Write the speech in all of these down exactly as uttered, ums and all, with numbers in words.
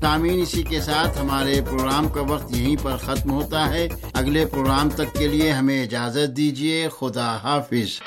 سامعین، اسی کے ساتھ ہمارے پروگرام کا وقت یہیں پر ختم ہوتا ہے۔ اگلے پروگرام تک کے لیے ہمیں اجازت دیجیے۔ خدا حافظ۔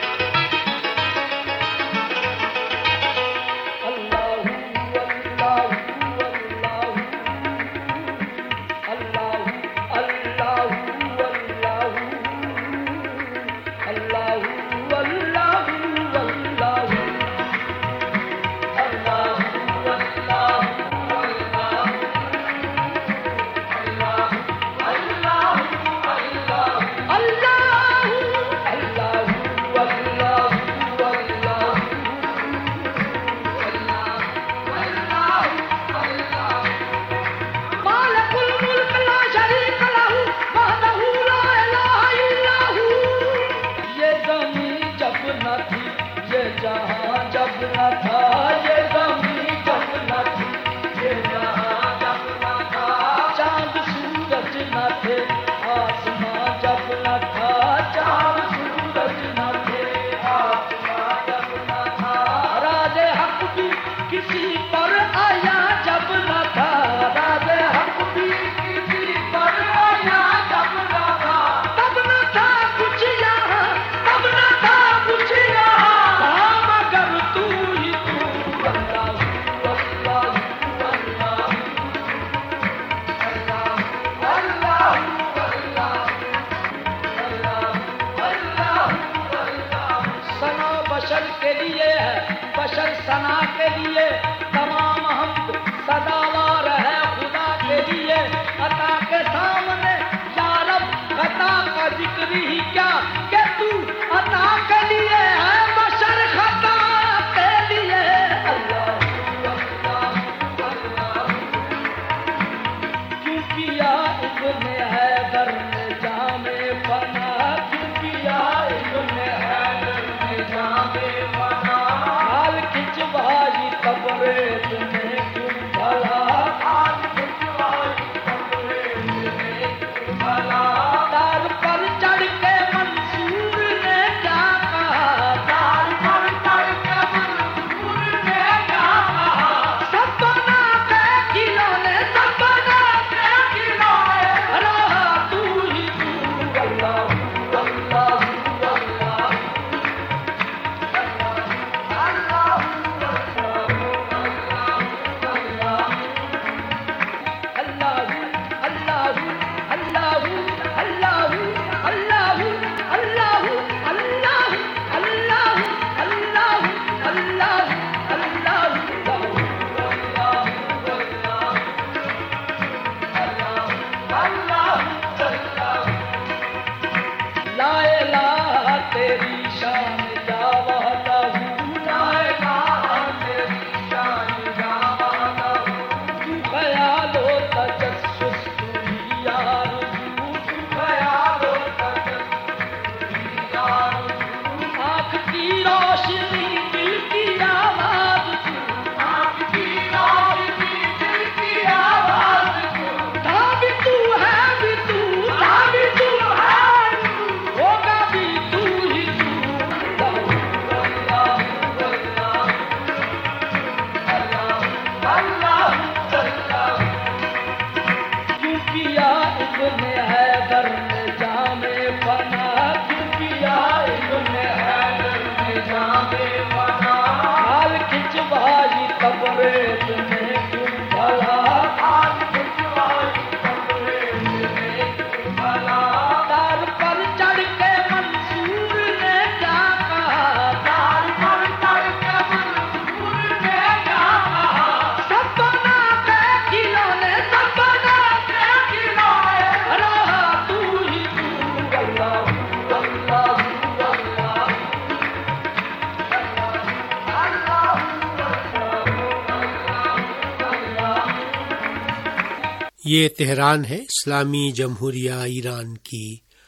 یہ تہران ہے، اسلامی جمہوریہ ایران کی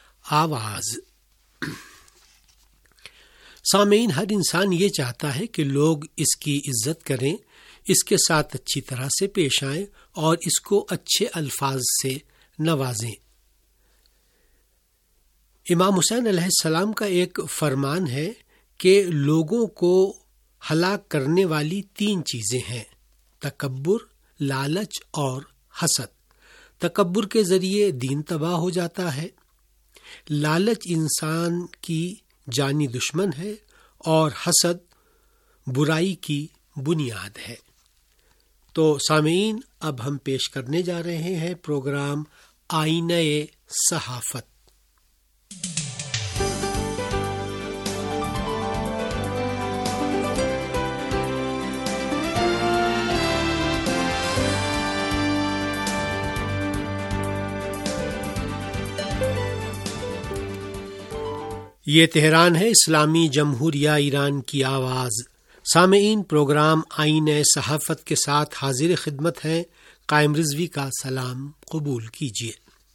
آواز۔ سامعین، ہر انسان یہ چاہتا ہے کہ لوگ اس کی عزت کریں، اس کے ساتھ اچھی طرح سے پیش آئیں اور اس کو اچھے الفاظ سے نوازیں۔ امام حسین علیہ السلام کا ایک فرمان ہے کہ لوگوں کو ہلاک کرنے والی تین چیزیں ہیں: تکبر، لالچ اور حسد۔ تکبر کے ذریعے دین تباہ ہو جاتا ہے۔ لالچ انسان کی جانی دشمن ہے اور حسد برائی کی بنیاد ہے۔ تو سامعین، اب ہم پیش کرنے جا رہے ہیں پروگرام آئینہ صحافت۔ یہ تہران ہے، اسلامی جمہوریہ ایران کی آواز۔ سامعین، پروگرام آئینہ صحافت کے ساتھ حاضر خدمت ہیں۔ قائم رضوی کا سلام قبول کیجیے۔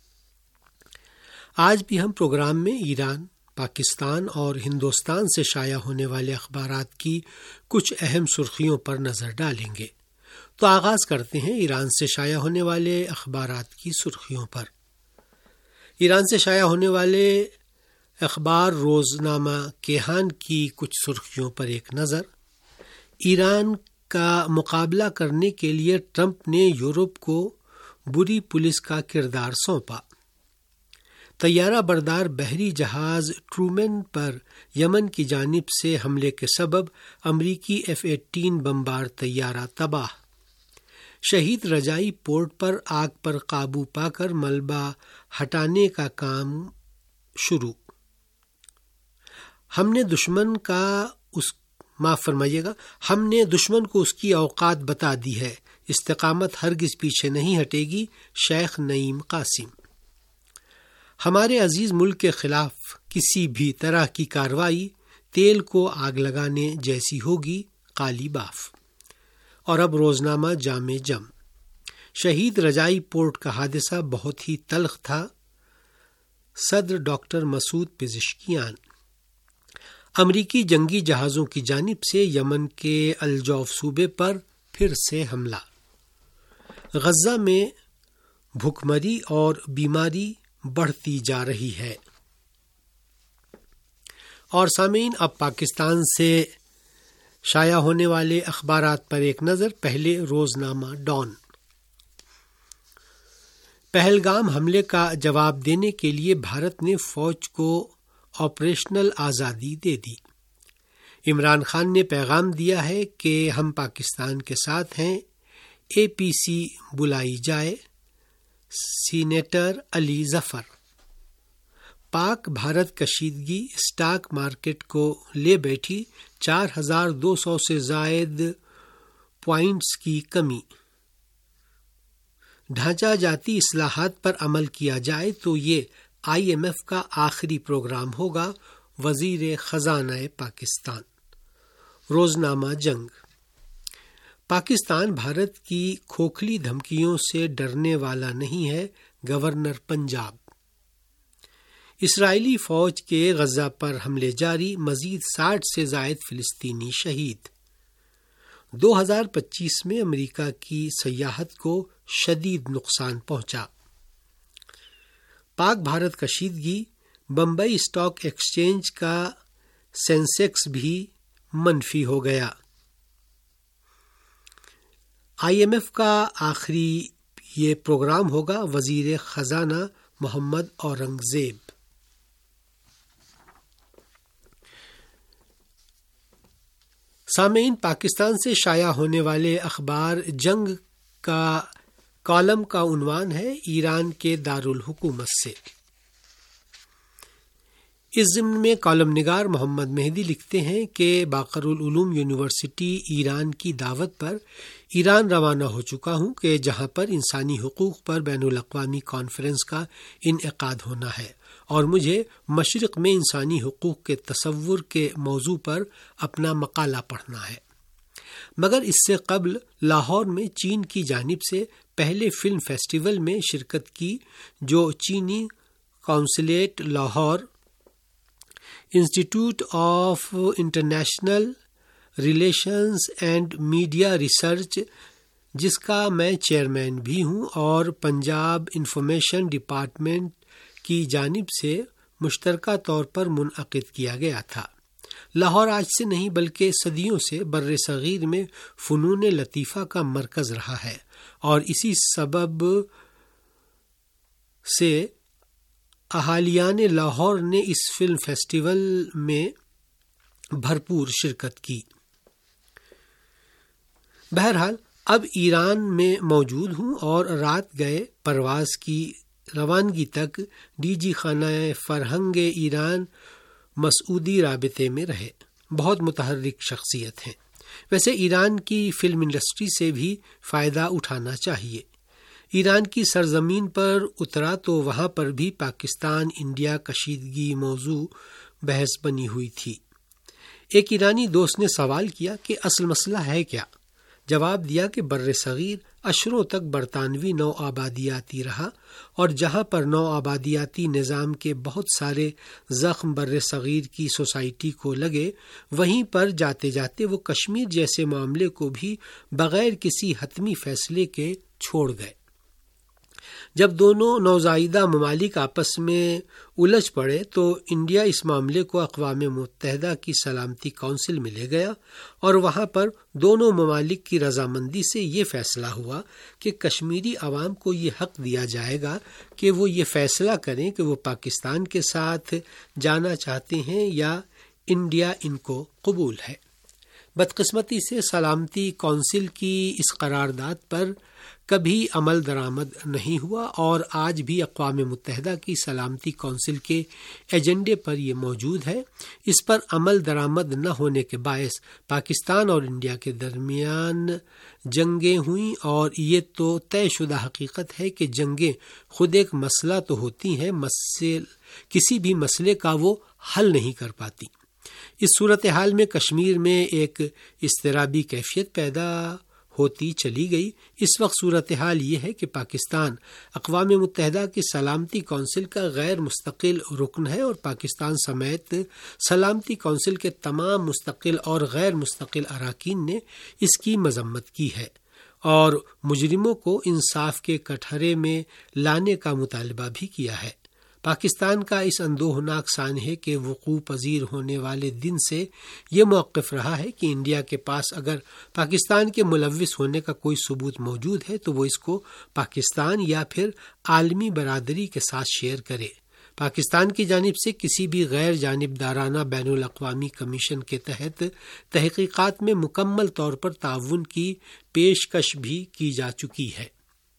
آج بھی ہم پروگرام میں ایران، پاکستان اور ہندوستان سے شائع ہونے والے اخبارات کی کچھ اہم سرخیوں پر نظر ڈالیں گے۔ تو آغاز کرتے ہیں ایران سے شائع ہونے والے اخبارات کی سرخیوں پر۔ ایران سے شائع ہونے والے اخبار روزنامہ کیہان کی کچھ سرخیوں پر ایک نظر۔ ایران کا مقابلہ کرنے کے لیے ٹرمپ نے یورپ کو بری پولیس کا کردار سونپا۔ طیارہ بردار بحری جہاز ٹرومین پر یمن کی جانب سے حملے کے سبب امریکی ایف ایٹین بمبار طیارہ تباہ۔ شہید رجائی پورٹ پر آگ پر قابو پا کر ملبہ ہٹانے کا کام شروع۔ ہم نے دشمن کا اس معاف فرمائیے گا ہم نے دشمن کو اس کی اوقات بتا دی ہے، استقامت ہرگز پیچھے نہیں ہٹے گی، شیخ نعیم قاسم۔ ہمارے عزیز ملک کے خلاف کسی بھی طرح کی کارروائی تیل کو آگ لگانے جیسی ہوگی، قالی باف۔ اور اب روزنامہ جامع جم۔ شہید رجائی پورٹ کا حادثہ بہت ہی تلخ تھا، صدر ڈاکٹر مسعود پزشکیان۔ امریکی جنگی جہازوں کی جانب سے یمن کے الجوف صوبے پر پھر سے حملہ۔ غزہ میں بھوکمری اور بیماری بڑھتی جا رہی ہے۔ اور سامعین، اب پاکستان سے شائع ہونے والے اخبارات پر ایک نظر۔ پہلے روزنامہ ڈان۔ پہلگام حملے کا جواب دینے کے لیے بھارت نے فوج کو آپریشنل آزادی دے دی۔ عمران خان نے پیغام دیا ہے کہ ہم پاکستان کے ساتھ ہیں، اے پی سی بلائی جائے۔ سینیٹر علی ظفر۔ پاک بھارت کشیدگی اسٹاک مارکیٹ کو لے بیٹھی، چار ہزار دو سو سے زائد پوائنٹس کی کمی۔ ڈھانچہ جاتی اصلاحات پر عمل کیا جائے تو یہ آئی ایم ایف کا آخری پروگرام ہوگا، وزیر خزانہ پاکستان۔ روزنامہ جنگ۔ پاکستان بھارت کی کھوکھلی دھمکیوں سے ڈرنے والا نہیں ہے، گورنر پنجاب۔ اسرائیلی فوج کے غزہ پر حملے جاری، مزید ساٹھ سے زائد فلسطینی شہید۔ دو ہزار پچیس میں امریکہ کی سیاحت کو شدید نقصان پہنچا۔ پاک بھارت کشیدگی، بمبئی اسٹاک ایکسچینج کا سینسیکس بھی منفی ہو گیا۔ آئی ایم ایف کا آخری یہ پروگرام ہوگا، وزیر خزانہ محمد اورنگزیب۔ سامعین، پاکستان سے شائع ہونے والے اخبار جنگ کا کالم کا عنوان ہے ایران کے دارالحکومت سے۔ اس ضمن میں کالم نگار محمد مہدی لکھتے ہیں کہ باقر العلوم یونیورسٹی ایران کی دعوت پر ایران روانہ ہو چکا ہوں کہ جہاں پر انسانی حقوق پر بین الاقوامی کانفرنس کا انعقاد ہونا ہے، اور مجھے مشرق میں انسانی حقوق کے تصور کے موضوع پر اپنا مقالہ پڑھنا ہے۔ مگر اس سے قبل لاہور میں چین کی جانب سے پہلے فلم فیسٹیول میں شرکت کی، جو چینی consulate Lahore, institute of international relations and media research, جس کا میں چیئرمین بھی ہوں، اور پنجاب انفارمیشن ڈپارٹمنٹ کی جانب سے مشترکہ طور پر منعقد کیا گیا تھا۔ لاہور آج سے نہیں بلکہ صدیوں سے بر صغیر میں فنون لطیفہ کا مرکز رہا ہے، اور اسی سبب سے اہالیان لاہور نے اس فلم فیسٹیول میں بھرپور شرکت کی۔ بہرحال اب ایران میں موجود ہوں اور رات گئے پرواز کی روانگی تک ڈی جی خانہ فرہنگ ایران مسعودی رابطے میں رہے۔ بہت متحرک شخصیت ہیں۔ ویسے ایران کی فلم انڈسٹری سے بھی فائدہ اٹھانا چاہیے۔ ایران کی سرزمین پر اترا تو وہاں پر بھی پاکستان انڈیا کشیدگی موضوع بحث بنی ہوئی تھی۔ ایک ایرانی دوست نے سوال کیا کہ اصل مسئلہ ہے کیا؟ جواب دیا کہ بر صغیر اشروں تک برطانوی نو آبادیاتی رہا، اور جہاں پر نو آبادیاتی نظام کے بہت سارے زخم بر صغیر کی سوسائٹی کو لگے، وہیں پر جاتے جاتے وہ کشمیر جیسے معاملے کو بھی بغیر کسی حتمی فیصلے کے چھوڑ گئے۔ جب دونوں نوزائیدہ ممالک آپس میں الجھ پڑے تو انڈیا اس معاملے کو اقوام متحدہ کی سلامتی کونسل میں لے گیا، اور وہاں پر دونوں ممالک کی رضامندی سے یہ فیصلہ ہوا کہ کشمیری عوام کو یہ حق دیا جائے گا کہ وہ یہ فیصلہ کریں کہ وہ پاکستان کے ساتھ جانا چاہتے ہیں یا انڈیا ان کو قبول ہے۔ بدقسمتی سے سلامتی کونسل کی اس قرارداد پر کبھی عمل درآمد نہیں ہوا، اور آج بھی اقوام متحدہ کی سلامتی کونسل کے ایجنڈے پر یہ موجود ہے۔ اس پر عمل درآمد نہ ہونے کے باعث پاکستان اور انڈیا کے درمیان جنگیں ہوئیں، اور یہ تو طے شدہ حقیقت ہے کہ جنگیں خود ایک مسئلہ تو ہوتی ہیں، مسئلہ کسی بھی مسئلے کا وہ حل نہیں کر پاتی۔ اس صورتحال میں کشمیر میں ایک اضطرابی کیفیت پیدا ہوتی چلی گئی۔ اس وقت صورتحال یہ ہے کہ پاکستان اقوام متحدہ کی سلامتی کونسل کا غیر مستقل رکن ہے، اور پاکستان سمیت سلامتی کونسل کے تمام مستقل اور غیر مستقل اراکین نے اس کی مذمت کی ہے، اور مجرموں کو انصاف کے کٹہرے میں لانے کا مطالبہ بھی کیا ہے۔ پاکستان کا اس اندوہناک سانحے کے وقوع پذیر ہونے والے دن سے یہ موقف رہا ہے کہ انڈیا کے پاس اگر پاکستان کے ملوث ہونے کا کوئی ثبوت موجود ہے تو وہ اس کو پاکستان یا پھر عالمی برادری کے ساتھ شیئر کرے۔ پاکستان کی جانب سے کسی بھی غیر جانبدارانہ بین الاقوامی کمیشن کے تحت تحقیقات میں مکمل طور پر تعاون کی پیشکش بھی کی جا چکی ہے،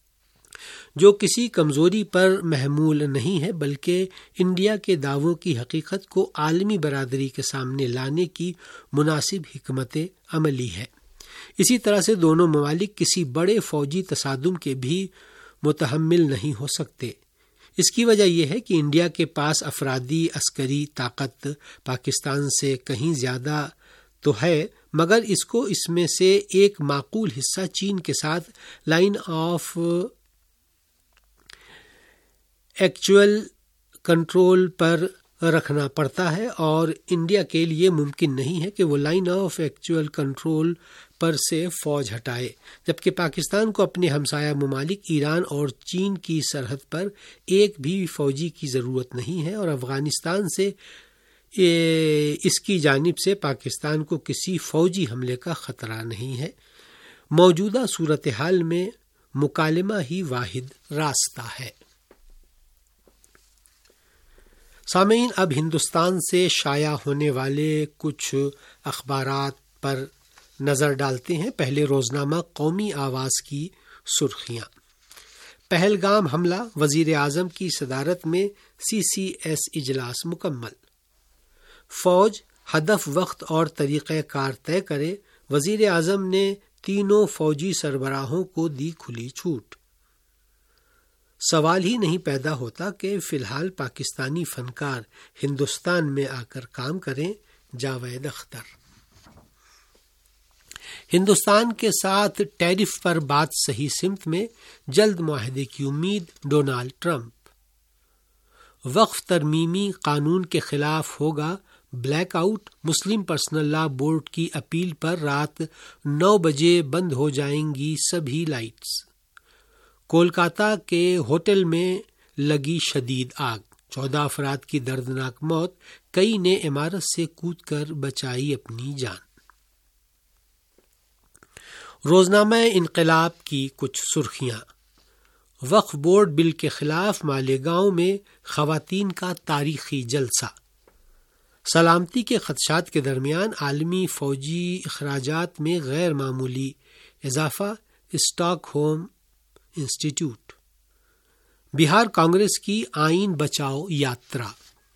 جو کسی کمزوری پر محمول نہیں ہے بلکہ انڈیا کے دعووں کی حقیقت کو عالمی برادری کے سامنے لانے کی مناسب حکمت عملی ہے۔ اسی طرح سے دونوں ممالک کسی بڑے فوجی تصادم کے بھی متحمل نہیں ہو سکتے۔ اس کی وجہ یہ ہے کہ انڈیا کے پاس افرادی عسکری طاقت پاکستان سے کہیں زیادہ تو ہے، مگر اس کو اس میں سے ایک معقول حصہ چین کے ساتھ لائن آف ایکچوئل کنٹرول پر رکھنا پڑتا ہے، اور انڈیا کے لیے ممکن نہیں ہے کہ وہ لائن آف ایکچوئل کنٹرول پر سے فوج ہٹائے، جبکہ پاکستان کو اپنے ہمسایہ ممالک ایران اور چین کی سرحد پر ایک بھی فوجی کی ضرورت نہیں ہے، اور افغانستان سے اس کی جانب سے پاکستان کو کسی فوجی حملے کا خطرہ نہیں ہے۔ موجودہ صورتحال میں مکالمہ ہی واحد راستہ ہے۔ سامعین، اب ہندوستان سے شائع ہونے والے کچھ اخبارات پر نظر ڈالتے ہیں۔ پہلے روزنامہ قومی آواز کی سرخیاں۔ پہلگام حملہ، وزیر اعظم کی صدارت میں سی سی ایس اجلاس مکمل۔ فوج ہدف، وقت اور طریقہ کار طے کرے، وزیر اعظم نے تینوں فوجی سربراہوں کو دی کھلی چھوٹ۔ سوال ہی نہیں پیدا ہوتا کہ فی الحال پاکستانی فنکار ہندوستان میں آ کر کام کریں۔ جاوید اختر۔ ہندوستان کے ساتھ ٹیرف پر بات صحیح سمت میں، جلد معاہدے کی امید، ڈونالڈ ٹرمپ۔ وقف ترمیمی قانون کے خلاف ہوگا blackout, Muslim personal law board کی اپیل پر رات نو بجے بند ہو جائیں گی سبھی لائٹس۔ کولکاتہ کے ہوٹل میں لگی شدید آگ، چودہ افراد کی دردناک موت، کئی نے عمارت سے کود کر بچائی اپنی جان۔ روزنامہ انقلاب کی کچھ سرخیاں۔ وقف بورڈ بل کے خلاف مالیگاؤں میں خواتین کا تاریخی جلسہ۔ سلامتی کے خدشات کے درمیان عالمی فوجی اخراجات میں غیر معمولی اضافہ، Stockholm institute. Bihar Congress کی آئین بچاؤ یاترا۔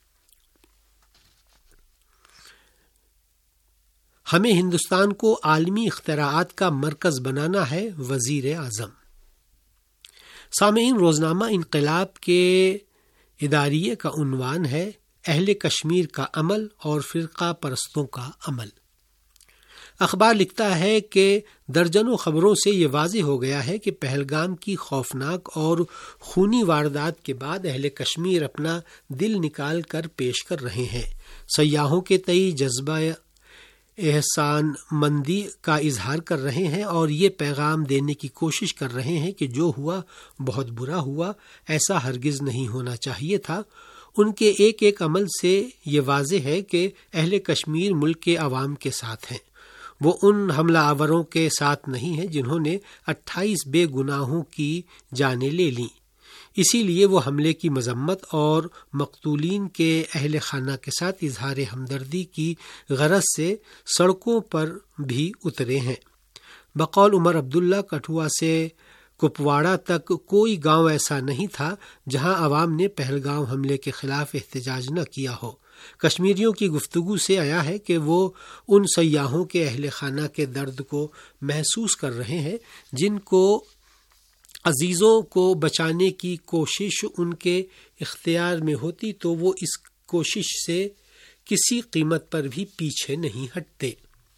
ہمیں ہندوستان کو عالمی اختراعات کا مرکز بنانا ہے، وزیر اعظم۔ سامعین، روزنامہ انقلاب کے اداریے کا عنوان ہے اہل کشمیر کا عمل اور فرقہ پرستوں کا عمل۔ اخبار لکھتا ہے کہ درجنوں خبروں سے یہ واضح ہو گیا ہے کہ پہلگام کی خوفناک اور خونی واردات کے بعد اہل کشمیر اپنا دل نکال کر پیش کر رہے ہیں، سیاحوں کے تئیں جذبہ احسان مندی کا اظہار کر رہے ہیں اور یہ پیغام دینے کی کوشش کر رہے ہیں کہ جو ہوا بہت برا ہوا، ایسا ہرگز نہیں ہونا چاہیے تھا۔ ان کے ایک ایک عمل سے یہ واضح ہے کہ اہل کشمیر ملک کے عوام کے ساتھ ہیں، وہ ان حملہ آوروں کے ساتھ نہیں ہیں جنہوں نے اٹھائیس بے گناہوں کی جانیں لے لیں۔ اسی لیے وہ حملے کی مذمت اور مقتولین کے اہل خانہ کے ساتھ اظہار ہمدردی کی غرض سے سڑکوں پر بھی اترے ہیں۔ بقول عمر عبداللہ، کٹھوعہ سے کپواڑہ تک کوئی گاؤں ایسا نہیں تھا جہاں عوام نے پہلگام حملے کے خلاف احتجاج نہ کیا ہو۔ کشمیریوں کی گفتگو سے آیا ہے کہ وہ ان سیاحوں کے اہل خانہ کے درد کو محسوس کر رہے ہیں جن کو عزیزوں کو بچانے کی کوشش ان کے اختیار میں ہوتی تو وہ اس کوشش سے کسی قیمت پر بھی پیچھے نہیں ہٹتے۔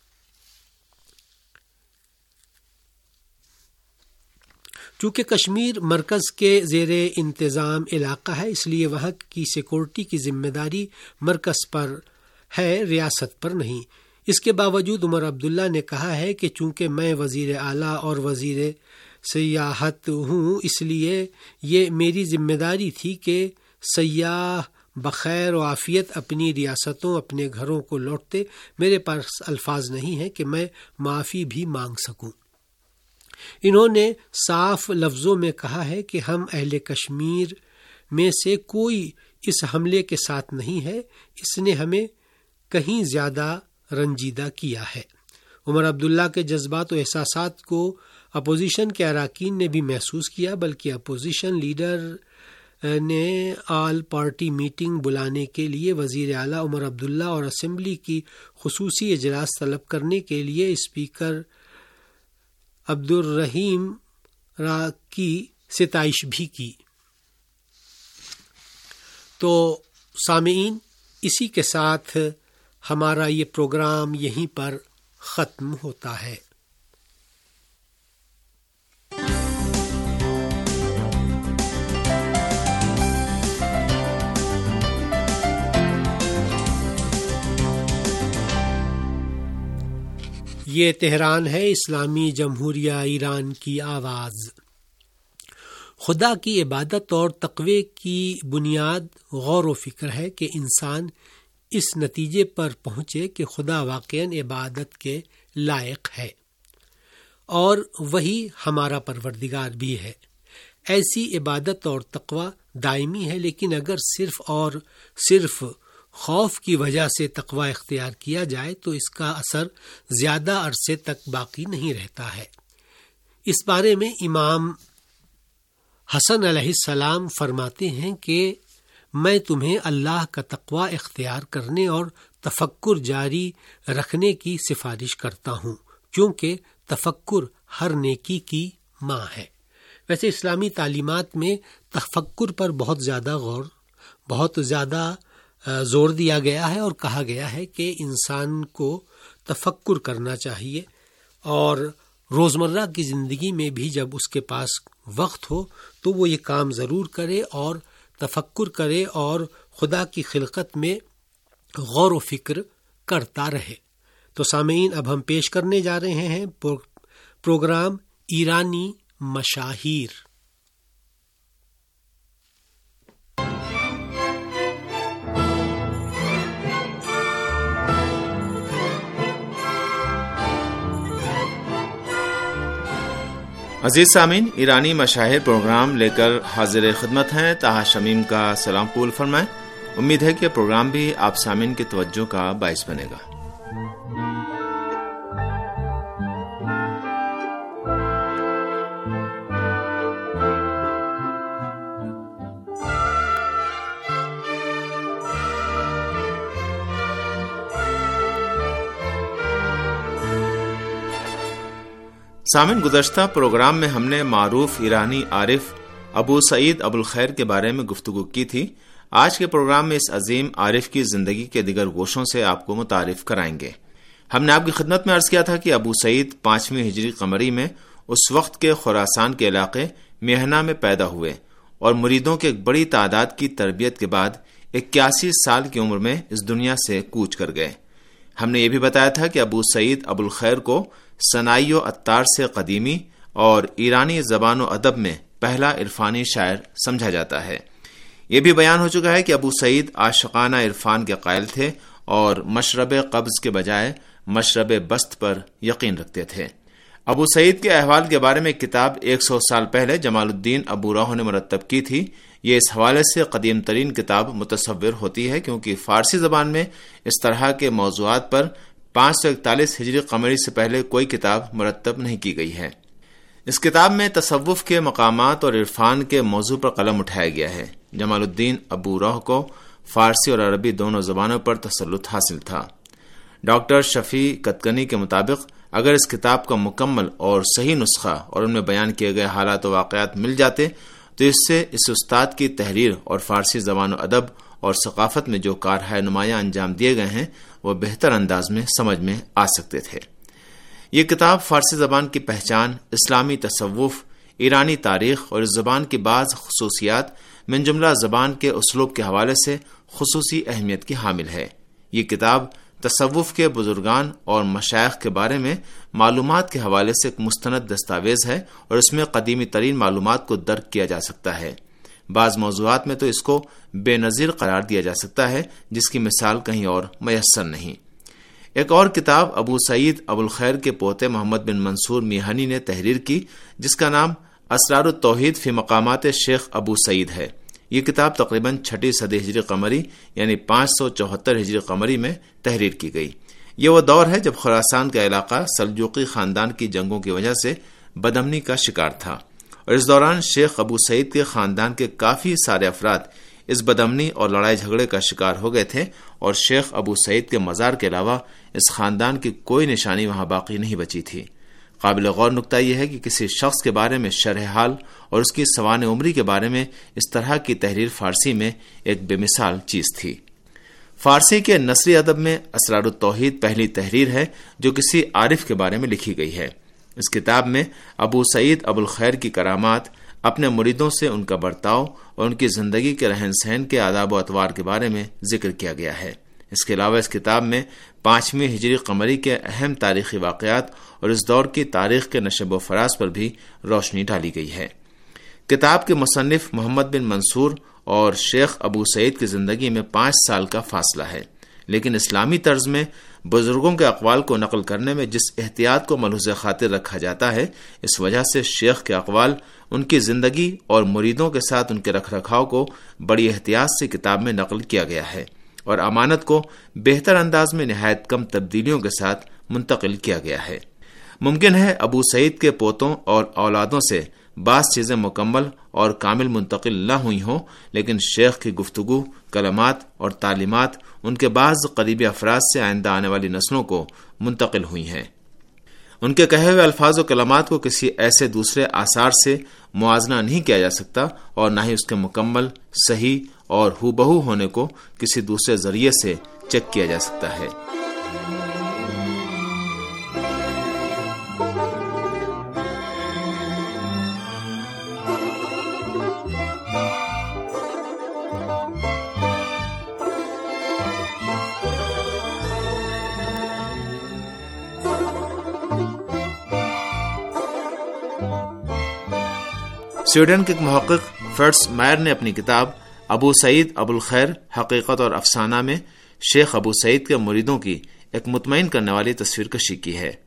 چونکہ کشمیر مرکز کے زیر انتظام علاقہ ہے، اس لیے وہاں کی سیکورٹی کی ذمہ داری مرکز پر ہے، ریاست پر نہیں۔ اس کے باوجود عمر عبداللہ نے کہا ہے کہ چونکہ میں وزیر اعلیٰ اور وزیر سیاحت ہوں، اس لیے یہ میری ذمہ داری تھی کہ سیاح بخیر و عافیت اپنی ریاستوں، اپنے گھروں کو لوٹتے۔ میرے پاس الفاظ نہیں ہیں کہ میں معافی بھی مانگ سکوں۔ انہوں نے صاف لفظوں میں کہا ہے کہ ہم اہل کشمیر میں سے کوئی اس حملے کے ساتھ نہیں ہے، اس نے ہمیں کہیں زیادہ رنجیدہ کیا ہے۔ عمر عبداللہ کے جذبات و احساسات کو اپوزیشن کے اراکین نے بھی محسوس کیا، بلکہ اپوزیشن لیڈر نے آل پارٹی میٹنگ بلانے کے لیے وزیر اعلیٰ عمر عبداللہ اور اسمبلی کی خصوصی اجلاس طلب کرنے کے لیے اسپیکر عبدالرحیم را کی ستائش بھی کی۔ تو سامعین، اسی کے ساتھ ہمارا یہ پروگرام یہیں پر ختم ہوتا ہے۔ یہ تہران ہے، اسلامی جمہوریہ ایران کی آواز۔ خدا کی عبادت اور تقوی کی بنیاد غور و فکر ہے کہ انسان اس نتیجے پر پہنچے کہ خدا واقعاً عبادت کے لائق ہے اور وہی ہمارا پروردگار بھی ہے۔ ایسی عبادت اور تقوی دائمی ہے، لیکن اگر صرف اور صرف خوف کی وجہ سے تقوی اختیار کیا جائے تو اس کا اثر زیادہ عرصے تک باقی نہیں رہتا ہے۔ اس بارے میں امام حسن علیہ السلام فرماتے ہیں کہ میں تمہیں اللہ کا تقوی اختیار کرنے اور تفکر جاری رکھنے کی سفارش کرتا ہوں، کیونکہ تفکر ہر نیکی کی ماں ہے۔ ویسے اسلامی تعلیمات میں تفکر پر بہت زیادہ غور بہت زیادہ زور دیا گیا ہے اور کہا گیا ہے کہ انسان کو تفکر کرنا چاہیے اور روزمرہ کی زندگی میں بھی جب اس کے پاس وقت ہو تو وہ یہ کام ضرور کرے اور تفکر کرے اور خدا کی خلقت میں غور و فکر کرتا رہے۔ تو سامعین، اب ہم پیش کرنے جا رہے ہیں پروگرام ایرانی مشاہیر۔ عزیز سامعین، ایرانی مشاہیر پروگرام لے کر حاضر خدمت ہیں. طاہر شمیم کا سلام قبول فرمائیں. امید ہے کہ پروگرام بھی آپ سامعین کی توجہ کا باعث بنے گا. سامعین، گزشتہ پروگرام میں ہم نے معروف ایرانی عارف ابو سعید ابو الخیر کے بارے میں گفتگو کی تھی. آج کے پروگرام میں اس عظیم عارف کی زندگی کے دیگر گوشوں سے آپ کو متعارف کرائیں گے. ہم نے آپ کی خدمت میں عرض کیا تھا کہ ابو سعید پانچویں ہجری قمری میں اس وقت کے خراسان کے علاقے میہنہ میں پیدا ہوئے اور مریدوں کے ایک بڑی تعداد کی تربیت کے بعد اکیاسی سال کی عمر میں اس دنیا سے کوچ کر گئے. ہم نے یہ بھی بتایا تھا کہ ابو سعید ابو الخیر کو صنائی و عطار سے قدیمی اور ایرانی زبان و ادب میں پہلا عرفانی شاعر سمجھا جاتا ہے. یہ بھی بیان ہو چکا ہے کہ ابو سعید عاشقانہ عرفان کے قائل تھے اور مشرب قبض کے بجائے مشرب بست پر یقین رکھتے تھے. ابو سعید کے احوال کے بارے میں ایک کتاب ایک سو سال پہلے جمال الدین ابو روح نے مرتب کی تھی. یہ اس حوالے سے قدیم ترین کتاب متصور ہوتی ہے کیونکہ فارسی زبان میں اس طرح کے موضوعات پر پانچ سو اکتالیس ہجری قمری سے پہلے کوئی کتاب مرتب نہیں کی گئی ہے. اس کتاب میں تصوف کے مقامات اور عرفان کے موضوع پر قلم اٹھایا گیا ہے. جمال الدین ابو روح کو فارسی اور عربی دونوں زبانوں پر تسلط حاصل تھا. ڈاکٹر شفیع کتکنی کے مطابق اگر اس کتاب کا مکمل اور صحیح نسخہ اور ان میں بیان کیے گئے حالات و واقعات مل جاتے تو اس سے اس استاد کی تحریر اور فارسی زبان و ادب اور ثقافت میں جو کارہائے نمایاں انجام دیے گئے ہیں وہ بہتر انداز میں سمجھ میں آ سکتے تھے. یہ کتاب فارسی زبان کی پہچان، اسلامی تصوف، ایرانی تاریخ اور اس زبان کی بعض خصوصیات من جملہ زبان کے اسلوب کے حوالے سے خصوصی اہمیت کی حامل ہے. یہ کتاب تصوف کے بزرگان اور مشائخ کے بارے میں معلومات کے حوالے سے ایک مستند دستاویز ہے اور اس میں قدیمی ترین معلومات کو درک کیا جا سکتا ہے. بعض موضوعات میں تو اس کو بے نظیر قرار دیا جا سکتا ہے جس کی مثال کہیں اور میسر نہیں. ایک اور کتاب ابو سعید ابو الخیر کے پوتے محمد بن منصور میہنی نے تحریر کی جس کا نام اسرار التوحید فی مقامات شیخ ابو سعید ہے. یہ کتاب تقریباً چھٹی صدی ہجری قمری یعنی پانچ سو چوہتر ہجری قمری میں تحریر کی گئی. یہ وہ دور ہے جب خراسان کا علاقہ سلجوقی خاندان کی جنگوں کی وجہ سے بدامنی کا شکار تھا اور اس دوران شیخ ابو سعید کے خاندان کے کافی سارے افراد اس بدامنی اور لڑائی جھگڑے کا شکار ہو گئے تھے اور شیخ ابو سعید کے مزار کے علاوہ اس خاندان کی کوئی نشانی وہاں باقی نہیں بچی تھی. قابل غور نکتہ یہ ہے کہ کسی شخص کے بارے میں شرح حال اور اس کی سوانح عمری کے بارے میں اس طرح کی تحریر فارسی میں ایک بے مثال چیز تھی. فارسی کے نثری ادب میں اسرار التوحید پہلی تحریر ہے جو کسی عارف کے بارے میں لکھی گئی ہے. اس کتاب میں ابو سعید ابو الخیر کی کرامات، اپنے مریدوں سے ان کا برتاؤ اور ان کی زندگی کے رہن سہن کے آداب و اطوار کے بارے میں ذکر کیا گیا ہے. اس کے علاوہ اس کتاب میں پانچویں ہجری قمری کے اہم تاریخی واقعات اور اس دور کی تاریخ کے نشب و فراز پر بھی روشنی ڈالی گئی ہے. کتاب کے مصنف محمد بن منصور اور شیخ ابو سعید کی زندگی میں پانچ سال کا فاصلہ ہے، لیکن اسلامی طرز میں بزرگوں کے اقوال کو نقل کرنے میں جس احتیاط کو ملحوظ خاطر رکھا جاتا ہے اس وجہ سے شیخ کے اقوال، ان کی زندگی اور مریدوں کے ساتھ ان کے رکھ رکھاؤ کو بڑی احتیاط سے کتاب میں نقل کیا گیا ہے اور امانت کو بہتر انداز میں نہایت کم تبدیلیوں کے ساتھ منتقل کیا گیا ہے. ممکن ہے ابو سعید کے پوتوں اور اولادوں سے بعض چیزیں مکمل اور کامل منتقل نہ ہوئی ہوں، لیکن شیخ کی گفتگو، کلمات اور تعلیمات ان کے بعض قریبی افراد سے آئندہ آنے والی نسلوں کو منتقل ہوئی ہیں. ان کے کہے ہوئے الفاظ و کلمات کو کسی ایسے دوسرے آثار سے موازنہ نہیں کیا جا سکتا اور نہ ہی اس کے مکمل، صحیح اور ہو بہو ہونے کو کسی دوسرے ذریعے سے چیک کیا جا سکتا ہے. سویڈن کے ایک محقق فرٹس مائر نے اپنی کتاب ابو سعید ابو الخیر حقیقت اور افسانہ میں شیخ ابو سعید کے مریدوں کی ایک مطمئن کرنے والی تصویر کشی کی ہے.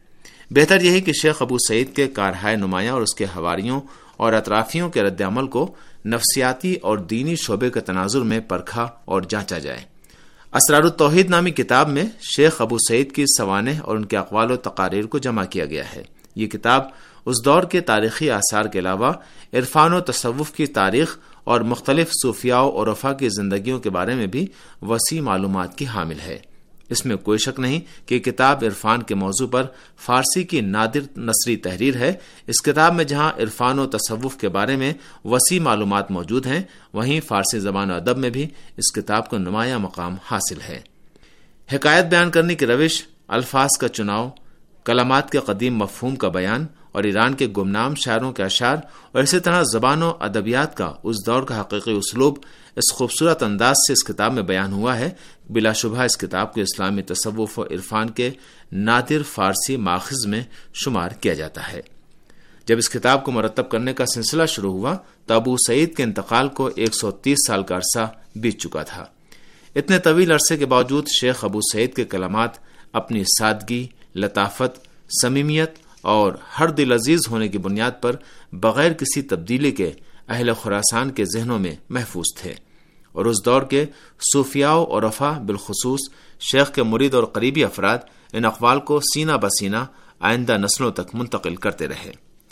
بہتر یہی کہ شیخ ابو سعید کے کارہائے نمایاں اور اس کے حواریوں اور اطرافیوں کے رد عمل کو نفسیاتی اور دینی شعبے کے تناظر میں پرکھا اور جانچا جائے۔ اسرار التوحید نامی کتاب میں شیخ ابو سعید کی سوانح اور ان کے اقوال و تقاریر کو جمع کیا گیا ہے۔ یہ کتاب اس دور کے تاریخی آثار کے علاوہ عرفان و تصوف کی تاریخ اور مختلف صوفیاء و عرفاء کی زندگیوں کے بارے میں بھی وسیع معلومات کی حامل ہے۔ اس میں کوئی شک نہیں کہ یہ کتاب عرفان کے موضوع پر فارسی کی نادر نثری تحریر ہے۔ اس کتاب میں جہاں عرفان و تصوف کے بارے میں وسیع معلومات موجود ہیں، وہیں فارسی زبان و ادب میں بھی اس کتاب کو نمایاں مقام حاصل ہے۔ حکایت بیان کرنے کی روش، الفاظ کا چناؤ، کلمات کے قدیم مفہوم کا بیان اور ایران کے گمنام شاعروں کے اشعار اور اسی طرح زبان و ادبیات کا اس دور کا حقیقی اسلوب اس خوبصورت انداز سے اس کتاب میں بیان ہوا ہے۔ بلا شبہ اس کتاب کو اسلامی تصوف و عرفان کے نادر فارسی ماخذ میں شمار کیا جاتا ہے۔ جب اس کتاب کو مرتب کرنے کا سلسلہ شروع ہوا تو ابو سعید کے انتقال کو ایک سو تیس سال کا عرصہ بیت چکا تھا۔ اتنے طویل عرصے کے باوجود شیخ ابو سعید کے کلمات اپنی سادگی، لطافت، صمیمیت اور ہر دل عزیز ہونے کی بنیاد پر بغیر کسی تبدیلی کے اہل خراسان کے ذہنوں میں محفوظ تھے، اور اس دور کے صوفیاء و عرفاء بالخصوص شیخ کے مرید اور قریبی افراد ان اقوال کو سینہ بسینہ آئندہ نسلوں تک منتقل کرتے رہے۔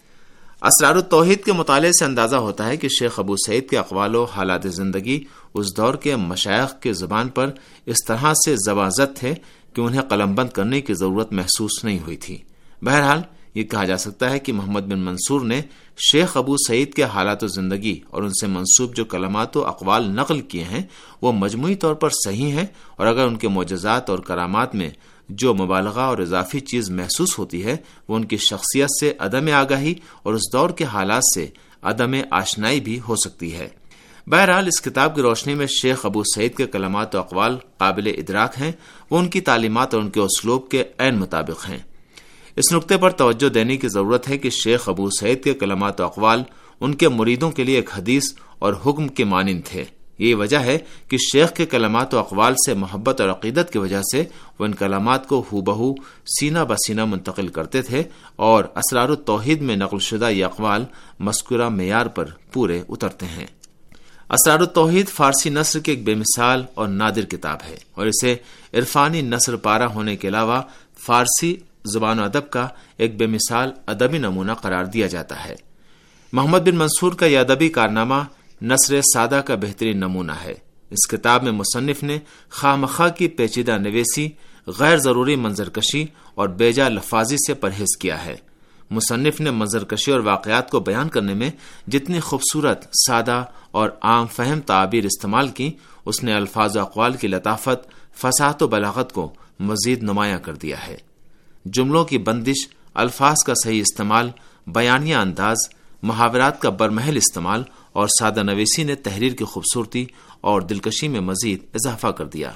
اسرار التوحید کے مطالعے سے اندازہ ہوتا ہے کہ شیخ ابو سعید کے اقوال و حالات زندگی اس دور کے مشائخ کی زبان پر اس طرح سے زبانزد تھے کہ انہیں قلم بند کرنے کی ضرورت محسوس نہیں ہوئی تھی۔ بہرحال یہ کہا جا سکتا ہے کہ محمد بن منصور نے شیخ ابو سعید کے حالات و زندگی اور ان سے منسوب جو کلمات و اقوال نقل کیے ہیں وہ مجموعی طور پر صحیح ہیں، اور اگر ان کے معجزات اور کرامات میں جو مبالغہ اور اضافی چیز محسوس ہوتی ہے وہ ان کی شخصیت سے عدم آگاہی اور اس دور کے حالات سے عدم آشنائی بھی ہو سکتی ہے۔ بہرحال اس کتاب کی روشنی میں شیخ ابو سعید کے کلمات و اقوال قابل ادراک ہیں، وہ ان کی تعلیمات اور ان کے اسلوب کے عین مطابق ہیں۔ اس نقطے پر توجہ دینے کی ضرورت ہے کہ شیخ ابو سعید کے کلمات و اقوال ان کے مریدوں کے لیے ایک حدیث اور حکم کے مانند تھے۔ یہ وجہ ہے کہ شیخ کے کلمات و اقوال سے محبت اور عقیدت کی وجہ سے وہ ان کلمات کو ہو بہو سینہ بسینہ منتقل کرتے تھے، اور اسرار التوحید میں نقل شدہ یہ اقوال مذکورہ معیار پر پورے اترتے ہیں۔ اسرار التوحید فارسی نثر کی ایک بے مثال اور نادر کتاب ہے، اور اسے عرفانی نثر پارہ ہونے کے علاوہ فارسی زبان و ادب کا ایک بے مثال ادبی نمونہ قرار دیا جاتا ہے۔ محمد بن منصور کا یہ ادبی کارنامہ نثر سادہ کا بہترین نمونہ ہے۔ اس کتاب میں مصنف نے خواہ مخواہ کی پیچیدہ نویسی، غیر ضروری منظرکشی اور بیجا لفاظی سے پرہیز کیا ہے۔ مصنف نے منظرکشی اور واقعات کو بیان کرنے میں جتنی خوبصورت، سادہ اور عام فہم تعابیر استعمال کی، اس نے الفاظ و اقوال کی لطافت، فصاحت و بلاغت کو مزید نمایاں کر دیا ہے۔ جملوں کی بندش، الفاظ کا صحیح استعمال، بیانیہ انداز، محاورات کا برمحل استعمال اور سادہ نویسی نے تحریر کی خوبصورتی اور دلکشی میں مزید اضافہ کر دیا۔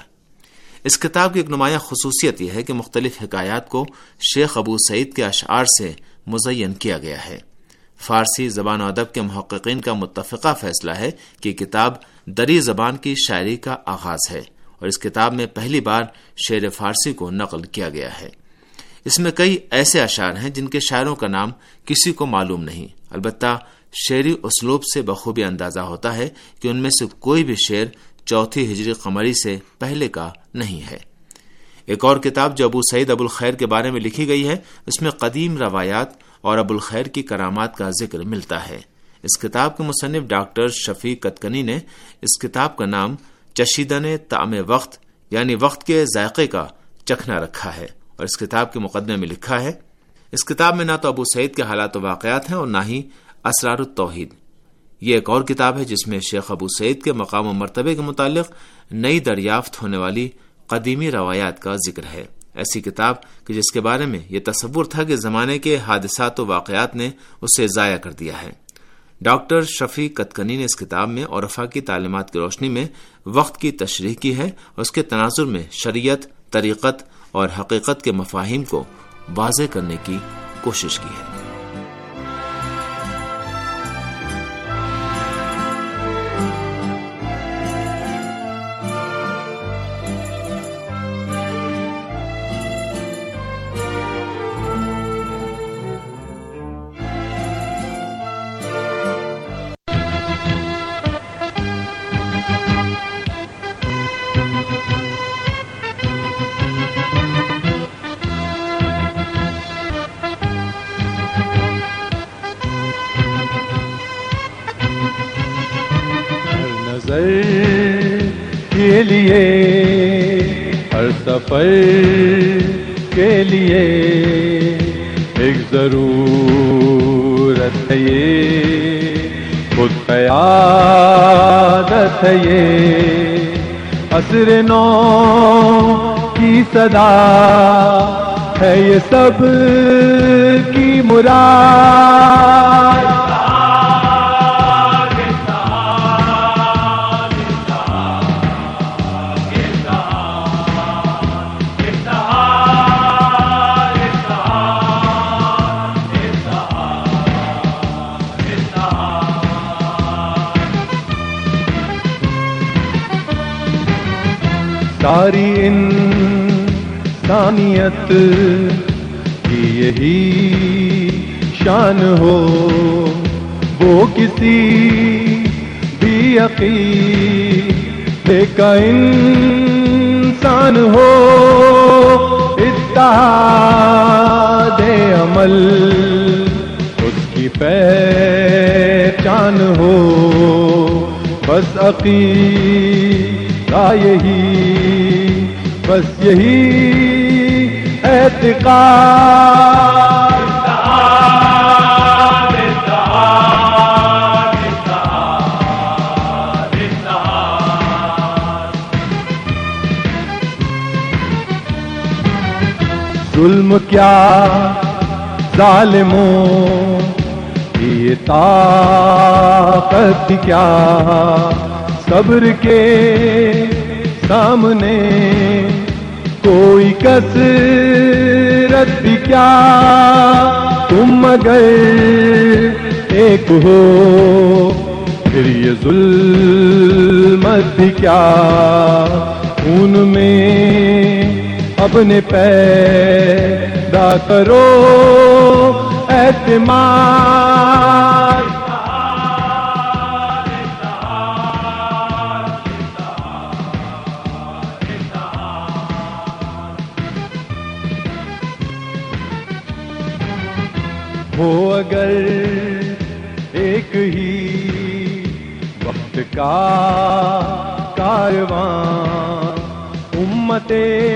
اس کتاب کی ایک نمایاں خصوصیت یہ ہے کہ مختلف حکایات کو شیخ ابو سعید کے اشعار سے مزین کیا گیا ہے۔ فارسی زبان و ادب کے محققین کا متفقہ فیصلہ ہے کہ کتاب دری زبان کی شاعری کا آغاز ہے، اور اس کتاب میں پہلی بار شعر فارسی کو نقل کیا گیا ہے۔ اس میں کئی ایسے اشعار ہیں جن کے شاعروں کا نام کسی کو معلوم نہیں، البتہ شعری اسلوب سے بخوبی اندازہ ہوتا ہے کہ ان میں سے کوئی بھی شعر چوتھی ہجری قمری سے پہلے کا نہیں ہے۔ ایک اور کتاب جو ابو سعید ابو الخیر کے بارے میں لکھی گئی ہے، اس میں قدیم روایات اور ابو الخیر کی کرامات کا ذکر ملتا ہے۔ اس کتاب کے مصنف ڈاکٹر شفیع کتکنی نے اس کتاب کا نام چشیدن طعم وقت یعنی وقت کے ذائقے کا چکھنا رکھا ہے، اور اس کتاب کے مقدمے میں لکھا ہے، اس کتاب میں نہ تو ابو سعید کے حالات و واقعات ہیں اور نہ ہی اسرار التوحید۔ یہ ایک اور کتاب ہے جس میں شیخ ابو سعید کے مقام و مرتبے کے متعلق نئی دریافت ہونے والی قدیمی روایات کا ذکر ہے۔ ایسی کتاب کہ جس کے بارے میں یہ تصور تھا کہ زمانے کے حادثات و واقعات نے اسے ضائع کر دیا ہے۔ ڈاکٹر شفیع کتکنی نے اس کتاب میں عرفاء کی تعلیمات کی روشنی میں وقت کی تشریح کی ہے، اور اس کے تناظر میں شریعت، طریقت اور حقیقت کے مفاہیم کو واضح کرنے کی کوشش کی ہے۔ گزر کے لیے، ہر سفر کے لیے ایک ضرورت ہے یہ، خود قیادت ہے یہ، عصر نو کی صدا ہے یہ سب کی مراد۔ ساری انسانیت کی یہی شان ہو، وہ کسی بھی عقیدے کا انسان ہو، اتحاد عمل اس کی پہچان ہو، بس عقیدہ یہی، بس یہی اعتقاد۔ ظلم کیا ظالموں کی طاقت کیا، صبر کے سامنے کوئی کثرت بھی کیا، تم اگر ایک ہو پھر یہ ظلمت بھی کیا، ان میں اپنے پیدا کرو اعتماد۔ ہو اگر ایک ہی وقت کا کارواں، امت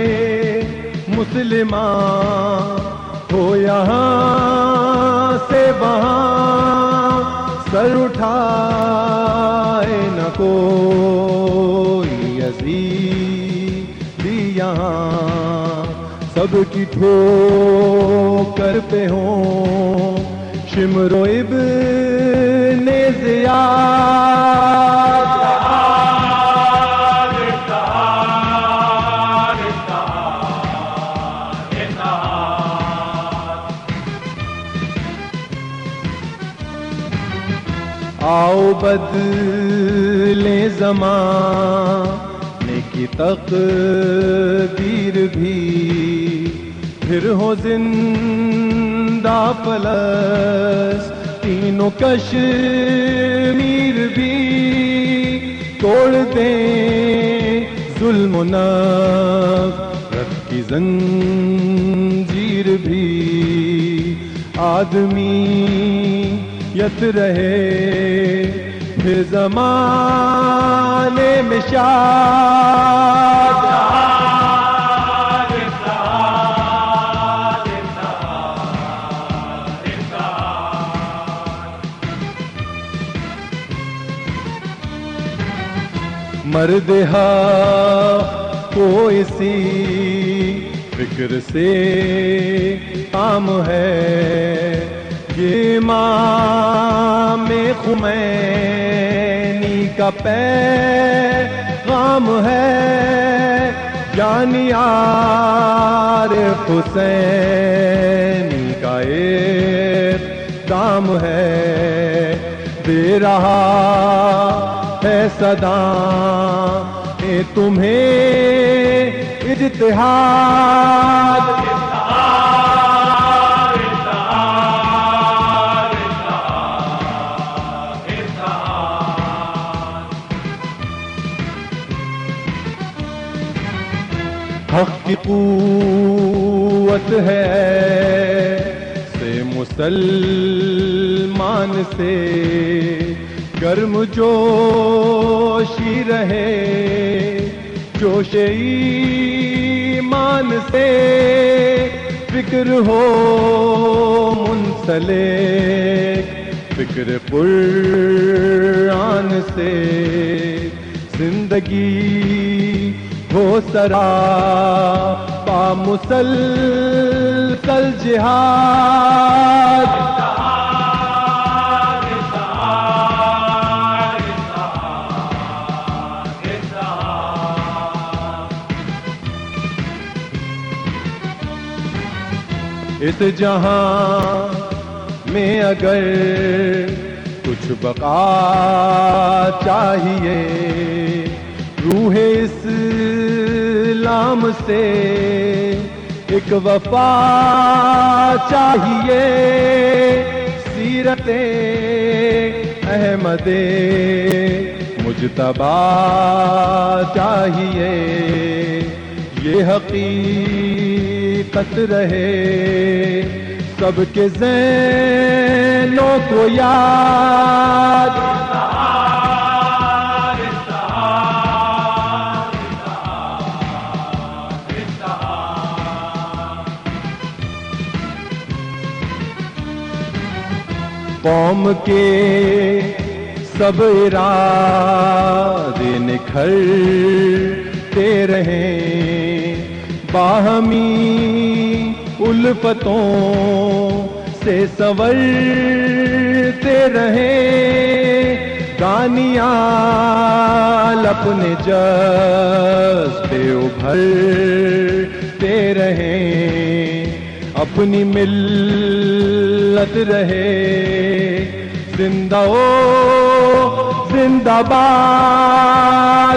مسلمہ ہو یہاں سے وہاں، سر اٹھائے نہ کوئی یزیدی یہاں، سب کی ٹھوکر پہ ہوں شمر و ابن زیاد۔ آؤ بدلیں زمانے کی تقدیر بھی، پھر ہو زندہ فلسطین و کشمیر بھی، توڑ دیں ظلم و نفرت کی زنجیر بھی، آدمیت رہے پھر زمانے میں شاد۔ مرد حق کو اسی فکر سے کام ہے، یہ امام خمینی کا پیغام ہے، یعنی عارف حسینی کا اقدام ہے، دے رہا ہے صدا اے تمہیں اجتہاد۔ حق کی قوت ہے سے مسلمان سے گرم جوشی رہے جوش ایمان سے، فکر ہو منسلک فکر قرآن سے، زندگی ہو سرا پا مسلسل جہاد، اس جہاں میں اگر کچھ بقا چاہیے، روح اسلام سے ایک وفا چاہیے، سیرت احمد مجتبی چاہیے، یہ حقیقت رہے سب کے ذہنوں کو یاد، قوم کے سب ارادے نکھرتے رہیں، باہمی الفتوں سے سنورتے رہیں، دانیال اپنے جذبے ابھرتے رہیں، اپنی ملت رہے زندہ او زندہ باد،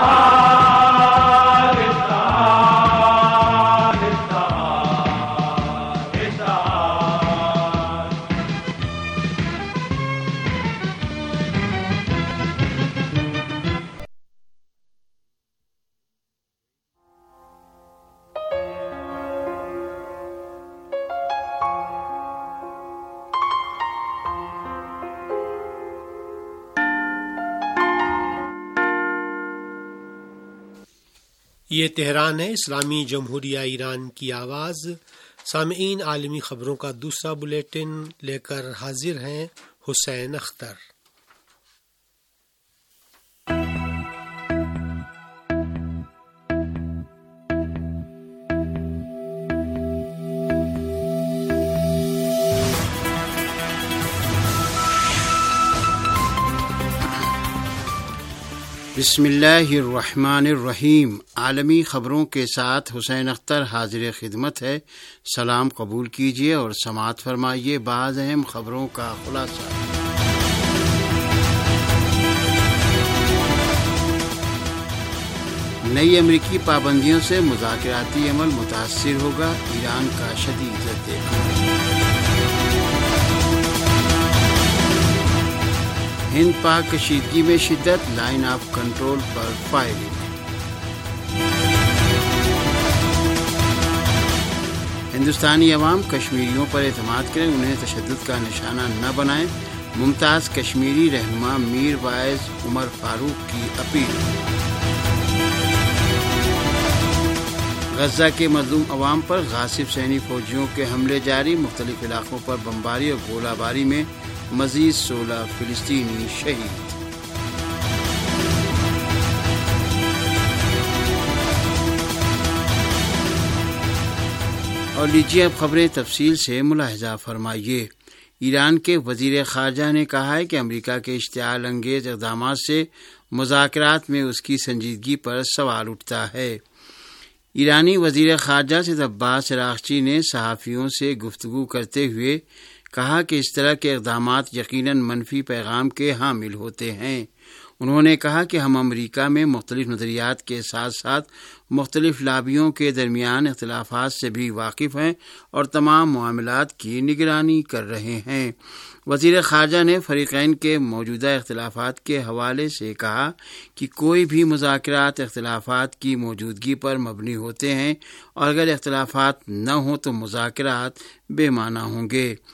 یہ تہران ہے، اسلامی جمہوریہ ایران کی آواز۔ سامعین، عالمی خبروں کا دوسرا بلیٹن لے کر حاضر ہیں حسین اختر۔ بسم اللہ الرحمن الرحیم۔ عالمی خبروں کے ساتھ حسین اختر حاضر خدمت ہے۔ سلام قبول کیجیے اور سماعت فرمائیے بعض اہم خبروں کا خلاصہ۔ نئی امریکی پابندیوں سے مذاکراتی عمل متاثر ہوگا، ایران کا شدید رد عمل۔ ہند پاک کشیدگی میں شدت، لائن آف کنٹرول پر فائرنگ۔ ہندوستانی عوام کشمیریوں پر اعتماد کریں، انہیں تشدد کا نشانہ نہ بنائیں، ممتاز کشمیری رہنما میر واعظ عمر فاروق کی اپیل۔ غزہ کے مظلوم عوام پر غاصب صہیونی فوجیوں کے حملے جاری، مختلف علاقوں پر بمباری اور گولہ باری میں مزید سولہ فلسطینی شہید۔ اور لیجیے اب خبریں تفصیل سے ملاحظہ فرمائیے۔ ایران کے وزیر خارجہ نے کہا ہے کہ امریکہ کے اشتعال انگیز اقدامات سے مذاکرات میں اس کی سنجیدگی پر سوال اٹھتا ہے۔ ایرانی وزیر خارجہ سید عباس عراقچی نے صحافیوں سے گفتگو کرتے ہوئے کہا کہ اس طرح کے اقدامات یقیناً منفی پیغام کے حامل ہوتے ہیں۔ انہوں نے کہا کہ ہم امریکہ میں مختلف نظریات کے ساتھ ساتھ مختلف لابیوں کے درمیان اختلافات سے بھی واقف ہیں اور تمام معاملات کی نگرانی کر رہے ہیں۔ وزیر خارجہ نے فریقین کے موجودہ اختلافات کے حوالے سے کہا کہ کوئی بھی مذاکرات اختلافات کی موجودگی پر مبنی ہوتے ہیں اور اگر اختلافات نہ ہوں تو مذاکرات بے معنی ہوں گے۔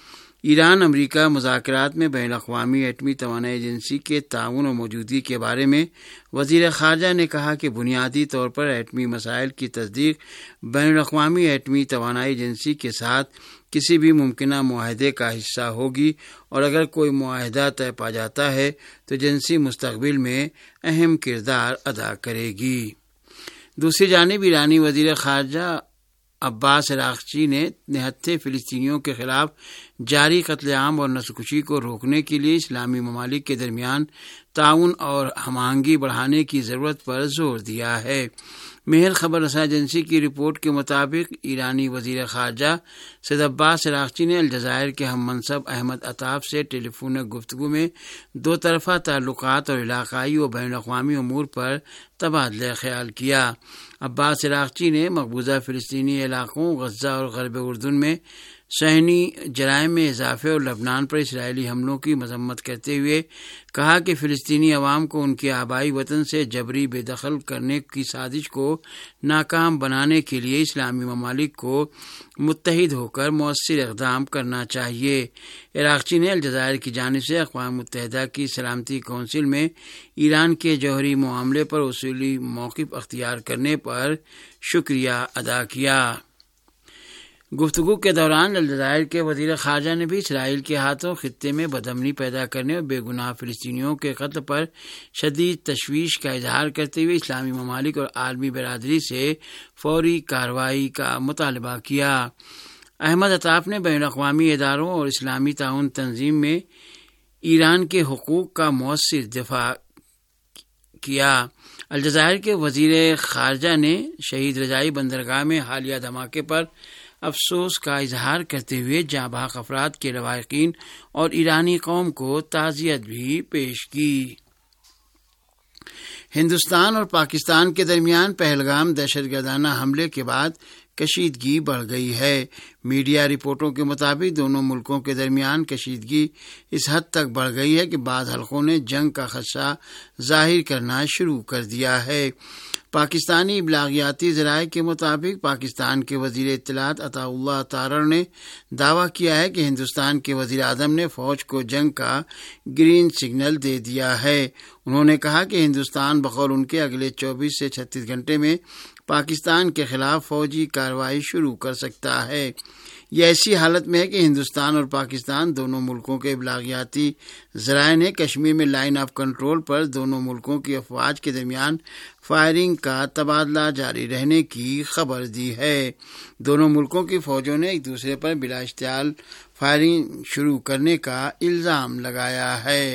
ایران امریکہ مذاکرات میں بین الاقوامی ایٹمی توانائی ایجنسی کے تعاون اور موجودگی کے بارے میں وزیر خارجہ نے کہا کہ بنیادی طور پر ایٹمی مسائل کی تصدیق بین الاقوامی ایٹمی توانائی ایجنسی کے ساتھ کسی بھی ممکنہ معاہدے کا حصہ ہوگی، اور اگر کوئی معاہدہ طے پا جاتا ہے تو ایجنسی مستقبل میں اہم کردار ادا کرے گی۔ دوسری جانب ایرانی وزیر خارجہ عباس عراقچی نے نہتھے فلسطینیوں کے خلاف جاری قتل عام اور نسل کشی کو روکنے کے لیے اسلامی ممالک کے درمیان تعاون اور ہم آہنگی بڑھانے کی ضرورت پر زور دیا ہے۔ مہر خبر رساں ایجنسی کی رپورٹ کے مطابق ایرانی وزیر خارجہ سید عباس عراقچی نے الجزائر کے ہم منصب احمد عطاف سے ٹیلی فونک گفتگو میں دو طرفہ تعلقات اور علاقائی و بین الاقوامی امور پر تبادلہ خیال کیا۔ عباس عراقچی نے مقبوضہ فلسطینی علاقوں غزہ اور غرب اردن میں صہیونی جرائم میں اضافے اور لبنان پر اسرائیلی حملوں کی مذمت کرتے ہوئے کہا کہ فلسطینی عوام کو ان کے آبائی وطن سے جبری بے دخل کرنے کی سازش کو ناکام بنانے کے لیے اسلامی ممالک کو متحد ہو کر مؤثر اقدام کرنا چاہیے۔ عراقچی نے الجزائر کی جانب سے اقوام متحدہ کی سلامتی کونسل میں ایران کے جوہری معاملے پر اصولی موقف اختیار کرنے پر شکریہ ادا کیا۔ گفتگو کے دوران الجزائر کے وزیر خارجہ نے بھی اسرائیل کے ہاتھوں خطے میں بدامنی پیدا کرنے اور بے گناہ فلسطینیوں کے قتل پر شدید تشویش کا اظہار کرتے ہوئے اسلامی ممالک اور عالمی برادری سے فوری کارروائی کا مطالبہ کیا۔ احمد عطاف نے بین الاقوامی اداروں اور اسلامی تعاون تنظیم میں ایران کے حقوق کا مؤثر دفاع کیا۔ الجزائر کے وزیر خارجہ نے شہید رجائی بندرگاہ میں حالیہ دھماکے پر افسوس کا اظہار کرتے ہوئے جاں بحق افراد کے لواحقین اور ایرانی قوم کو تعزیت بھی پیش کی۔ ہندوستان اور پاکستان کے درمیان پہلگام دہشت گردانہ حملے کے بعد کشیدگی بڑھ گئی ہے۔ میڈیا رپورٹوں کے مطابق دونوں ملکوں کے درمیان کشیدگی اس حد تک بڑھ گئی ہے کہ بعض حلقوں نے جنگ کا خدشہ ظاہر کرنا شروع کر دیا ہے۔ پاکستانی ابلاغیاتی ذرائع کے مطابق پاکستان کے وزیر اطلاعات عطا اللہ تارڑ نے دعویٰ کیا ہے کہ ہندوستان کے وزیر اعظم نے فوج کو جنگ کا گرین سگنل دے دیا ہے۔ انہوں نے کہا کہ ہندوستان بقول ان کے اگلے چوبیس سے چھتیس گھنٹے میں پاکستان کے خلاف فوجی کارروائی شروع کر سکتا ہے۔ یہ ایسی حالت میں ہے کہ ہندوستان اور پاکستان دونوں ملکوں کے ابلاغیاتی ذرائع نے کشمیر میں لائن آف کنٹرول پر دونوں ملکوں کی افواج کے درمیان فائرنگ کا تبادلہ جاری رہنے کی خبر دی ہے۔ دونوں ملکوں کی فوجوں نے ایک دوسرے پر بلا اشتعال فائرنگ شروع کرنے کا الزام لگایا ہے۔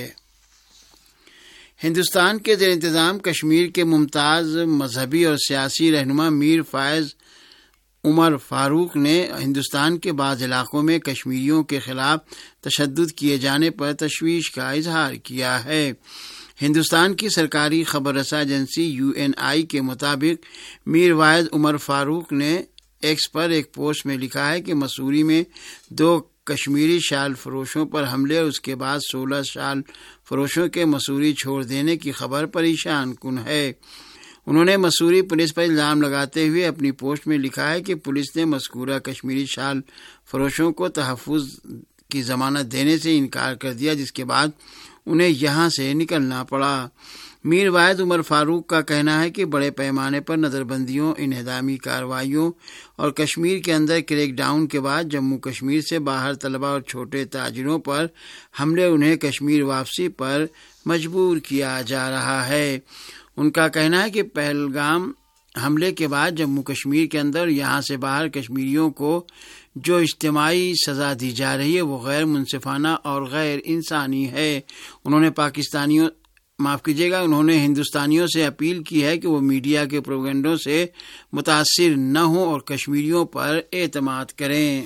ہندوستان کے زیر انتظام کشمیر کے ممتاز مذہبی اور سیاسی رہنما میر فیض عمر فاروق نے ہندوستان کے بعض علاقوں میں کشمیریوں کے خلاف تشدد کیے جانے پر تشویش کا اظہار کیا ہے۔ ہندوستان کی سرکاری خبر رساں ایجنسی یو این آئی کے مطابق میر فیض عمر فاروق نے ایکس پر ایک پوسٹ میں لکھا ہے کہ مسوری میں دو کشمیری شال فروشوں پر حملے اور اس کے بعد سولہ شال فروشوں کے مسوری چھوڑ دینے کی خبر پریشان کن ہے۔ انہوں نے مسوری پولیس پر الزام لگاتے ہوئے اپنی پوسٹ میں لکھا ہے کہ پولیس نے مذکورہ کشمیری شال فروشوں کو تحفظ کی ضمانت دینے سے انکار کر دیا، جس کے بعد انہیں یہاں سے نکلنا پڑا۔ میر فیض عمر فاروق کا کہنا ہے کہ بڑے پیمانے پر نظر بندیوں، انہدامی کارروائیوں اور کشمیر کے اندر کریک ڈاؤن کے بعد جموں کشمیر سے باہر طلبہ اور چھوٹے تاجروں پر حملے انہیں کشمیر واپسی پر مجبور کیا جا رہا ہے۔ ان کا کہنا ہے کہ پہلگام حملے کے بعد جموں کشمیر کے اندر یہاں سے باہر کشمیریوں کو جو اجتماعی سزا دی جا رہی ہے وہ غیر منصفانہ اور غیر انسانی ہے۔ انہوں نے پاکستانیوں معاف کیجیے گا انہوں نے ہندوستانیوں سے اپیل کی ہے کہ وہ میڈیا کے پروپیگنڈوں سے متاثر نہ ہوں اور کشمیریوں پر اعتماد کریں۔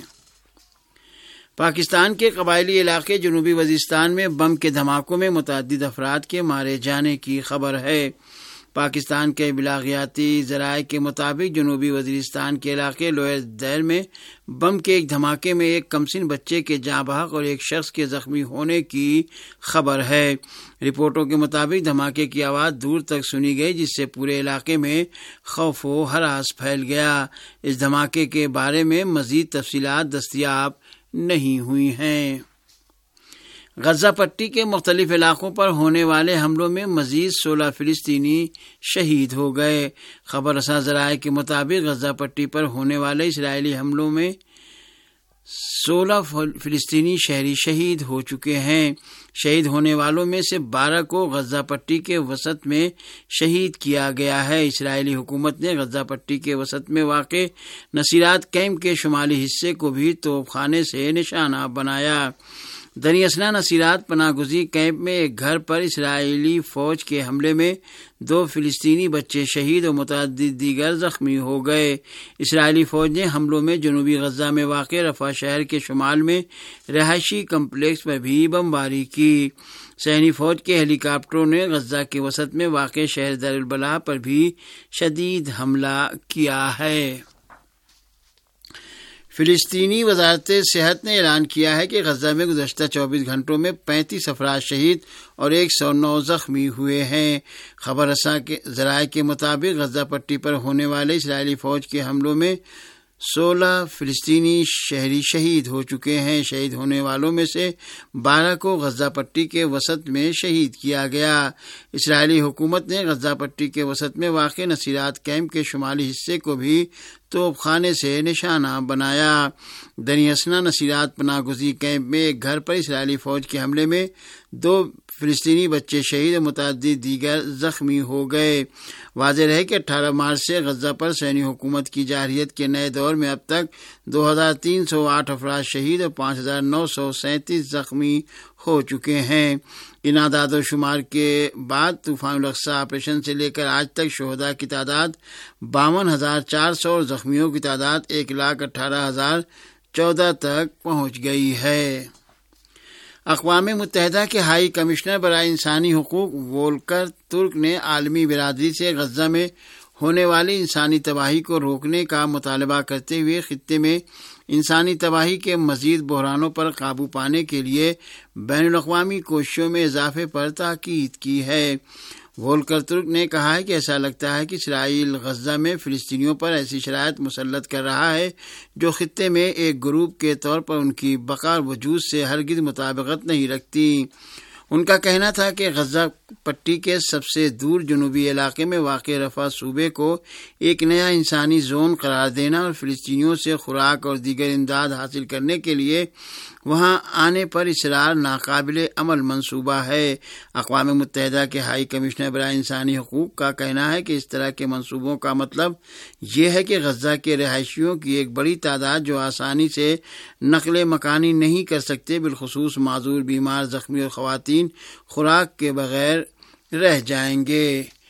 پاکستان کے قبائلی علاقے جنوبی وزیرستان میں بم کے دھماکوں میں متعدد افراد کے مارے جانے کی خبر ہے۔ پاکستان کے ابلاغیاتی ذرائع کے مطابق جنوبی وزیرستان کے علاقے لوئر دیر میں بم کے ایک دھماکے میں ایک کمسن بچے کے جاں بحق اور ایک شخص کے زخمی ہونے کی خبر ہے۔ رپورٹوں کے مطابق دھماکے کی آواز دور تک سنی گئی، جس سے پورے علاقے میں خوف و ہراس پھیل گیا۔ اس دھماکے کے بارے میں مزید تفصیلات دستیاب نہیں ہوئی ہیں۔ غزہ پٹی کے مختلف علاقوں پر ہونے والے حملوں میں مزید سولہ فلسطینی شہید ہو گئے۔ خبر رساں ذرائع کے مطابق غزہ پٹی پر ہونے والے اسرائیلی حملوں میں سولہ فلسطینی شہری شہید ہو چکے ہیں۔ شہید ہونے والوں میں سے بارہ کو غزہ پٹی کے وسط میں شہید کیا گیا ہے۔ اسرائیلی حکومت نے غزہ پٹی کے وسط میں واقع نصیرات کیمپ کے شمالی حصے کو بھی توپ خانے سے نشانہ بنایا۔ دنی اسنا نصیرات پناہ گزین کیمپ میں ایک گھر پر اسرائیلی فوج کے حملے میں دو فلسطینی بچے شہید اور متعدد دیگر زخمی ہو گئے۔ اسرائیلی فوج نے حملوں میں جنوبی غزہ میں واقع رفح شہر کے شمال میں رہائشی کمپلیکس پر بھی بمباری کی۔ صہیونی فوج کے ہیلی کاپٹروں نے غزہ کے وسط میں واقع شہر دیر البلاح پر بھی شدید حملہ کیا ہے۔ فلسطینی وزارت صحت نے اعلان کیا ہے کہ غزہ میں گزشتہ چوبیس گھنٹوں میں پینتیس افراد شہید اور ایک سو نو زخمی ہوئے ہیں۔ خبر رساں کے ذرائع کے مطابق غزہ پٹی پر ہونے والے اسرائیلی فوج کے حملوں میں سولہ فلسطینی شہری شہید ہو چکے ہیں۔ شہید ہونے والوں میں سے بارہ کو غزہ پٹی کے وسط میں شہید کیا گیا۔ اسرائیلی حکومت نے غزہ پٹی کے وسط میں واقع نصیرات کیمپ کے شمالی حصے کو بھی توپ خانے سے نشانہ بنایا۔ دنی اسنا نصیرات پناہ گزین کیمپ میں ایک گھر پر اسرائیلی فوج کے حملے میں دو فلسطینی بچے شہید اور متعدد دیگر زخمی ہو گئے۔ واضح رہے کہ اٹھارہ مارچ سے غزہ پر صہیونی حکومت کی جارحیت کے نئے دور میں اب تک دو ہزار تین سو آٹھ افراد شہید اور پانچ ہزار نو سو سینتیس زخمی ہو چکے ہیں۔ ان اعداد و شمار کے بعد طوفان الاقصی آپریشن سے لے کر آج تک شہداء کی تعداد باون ہزار چار سو اور زخمیوں کی تعداد ایک لاکھ اٹھارہ ہزار چودہ تک پہنچ گئی ہے۔ اقوام متحدہ کے ہائی کمشنر برائے انسانی حقوق وولکر ترک نے عالمی برادری سے غزہ میں ہونے والی انسانی تباہی کو روکنے کا مطالبہ کرتے ہوئے خطے میں انسانی تباہی کے مزید بحرانوں پر قابو پانے کے لیے بین الاقوامی کوششوں میں اضافے پر تاکید کی ہے۔ وولکر ترک نے کہا ہے کہ ایسا لگتا ہے کہ اسرائیل غزہ میں فلسطینیوں پر ایسی شرائط مسلط کر رہا ہے جو خطے میں ایک گروپ کے طور پر ان کی بقا وجود سے ہرگز مطابقت نہیں رکھتی۔ ان کا کہنا تھا کہ غزہ پٹی کے سب سے دور جنوبی علاقے میں واقع رفح صوبے کو ایک نیا انسانی زون قرار دینا اور فلسطینیوں سے خوراک اور دیگر امداد حاصل کرنے کے لیے وہاں آنے پر اصرار ناقابل عمل منصوبہ ہے۔ اقوام متحدہ کے ہائی کمشنر برائے انسانی حقوق کا کہنا ہے کہ اس طرح کے منصوبوں کا مطلب یہ ہے کہ غزہ کے رہائشیوں کی ایک بڑی تعداد جو آسانی سے نقل مکانی نہیں کر سکتے، بالخصوص معذور، بیمار، زخمی اور خواتین، خوراک کے بغیر رہ جائیں گے۔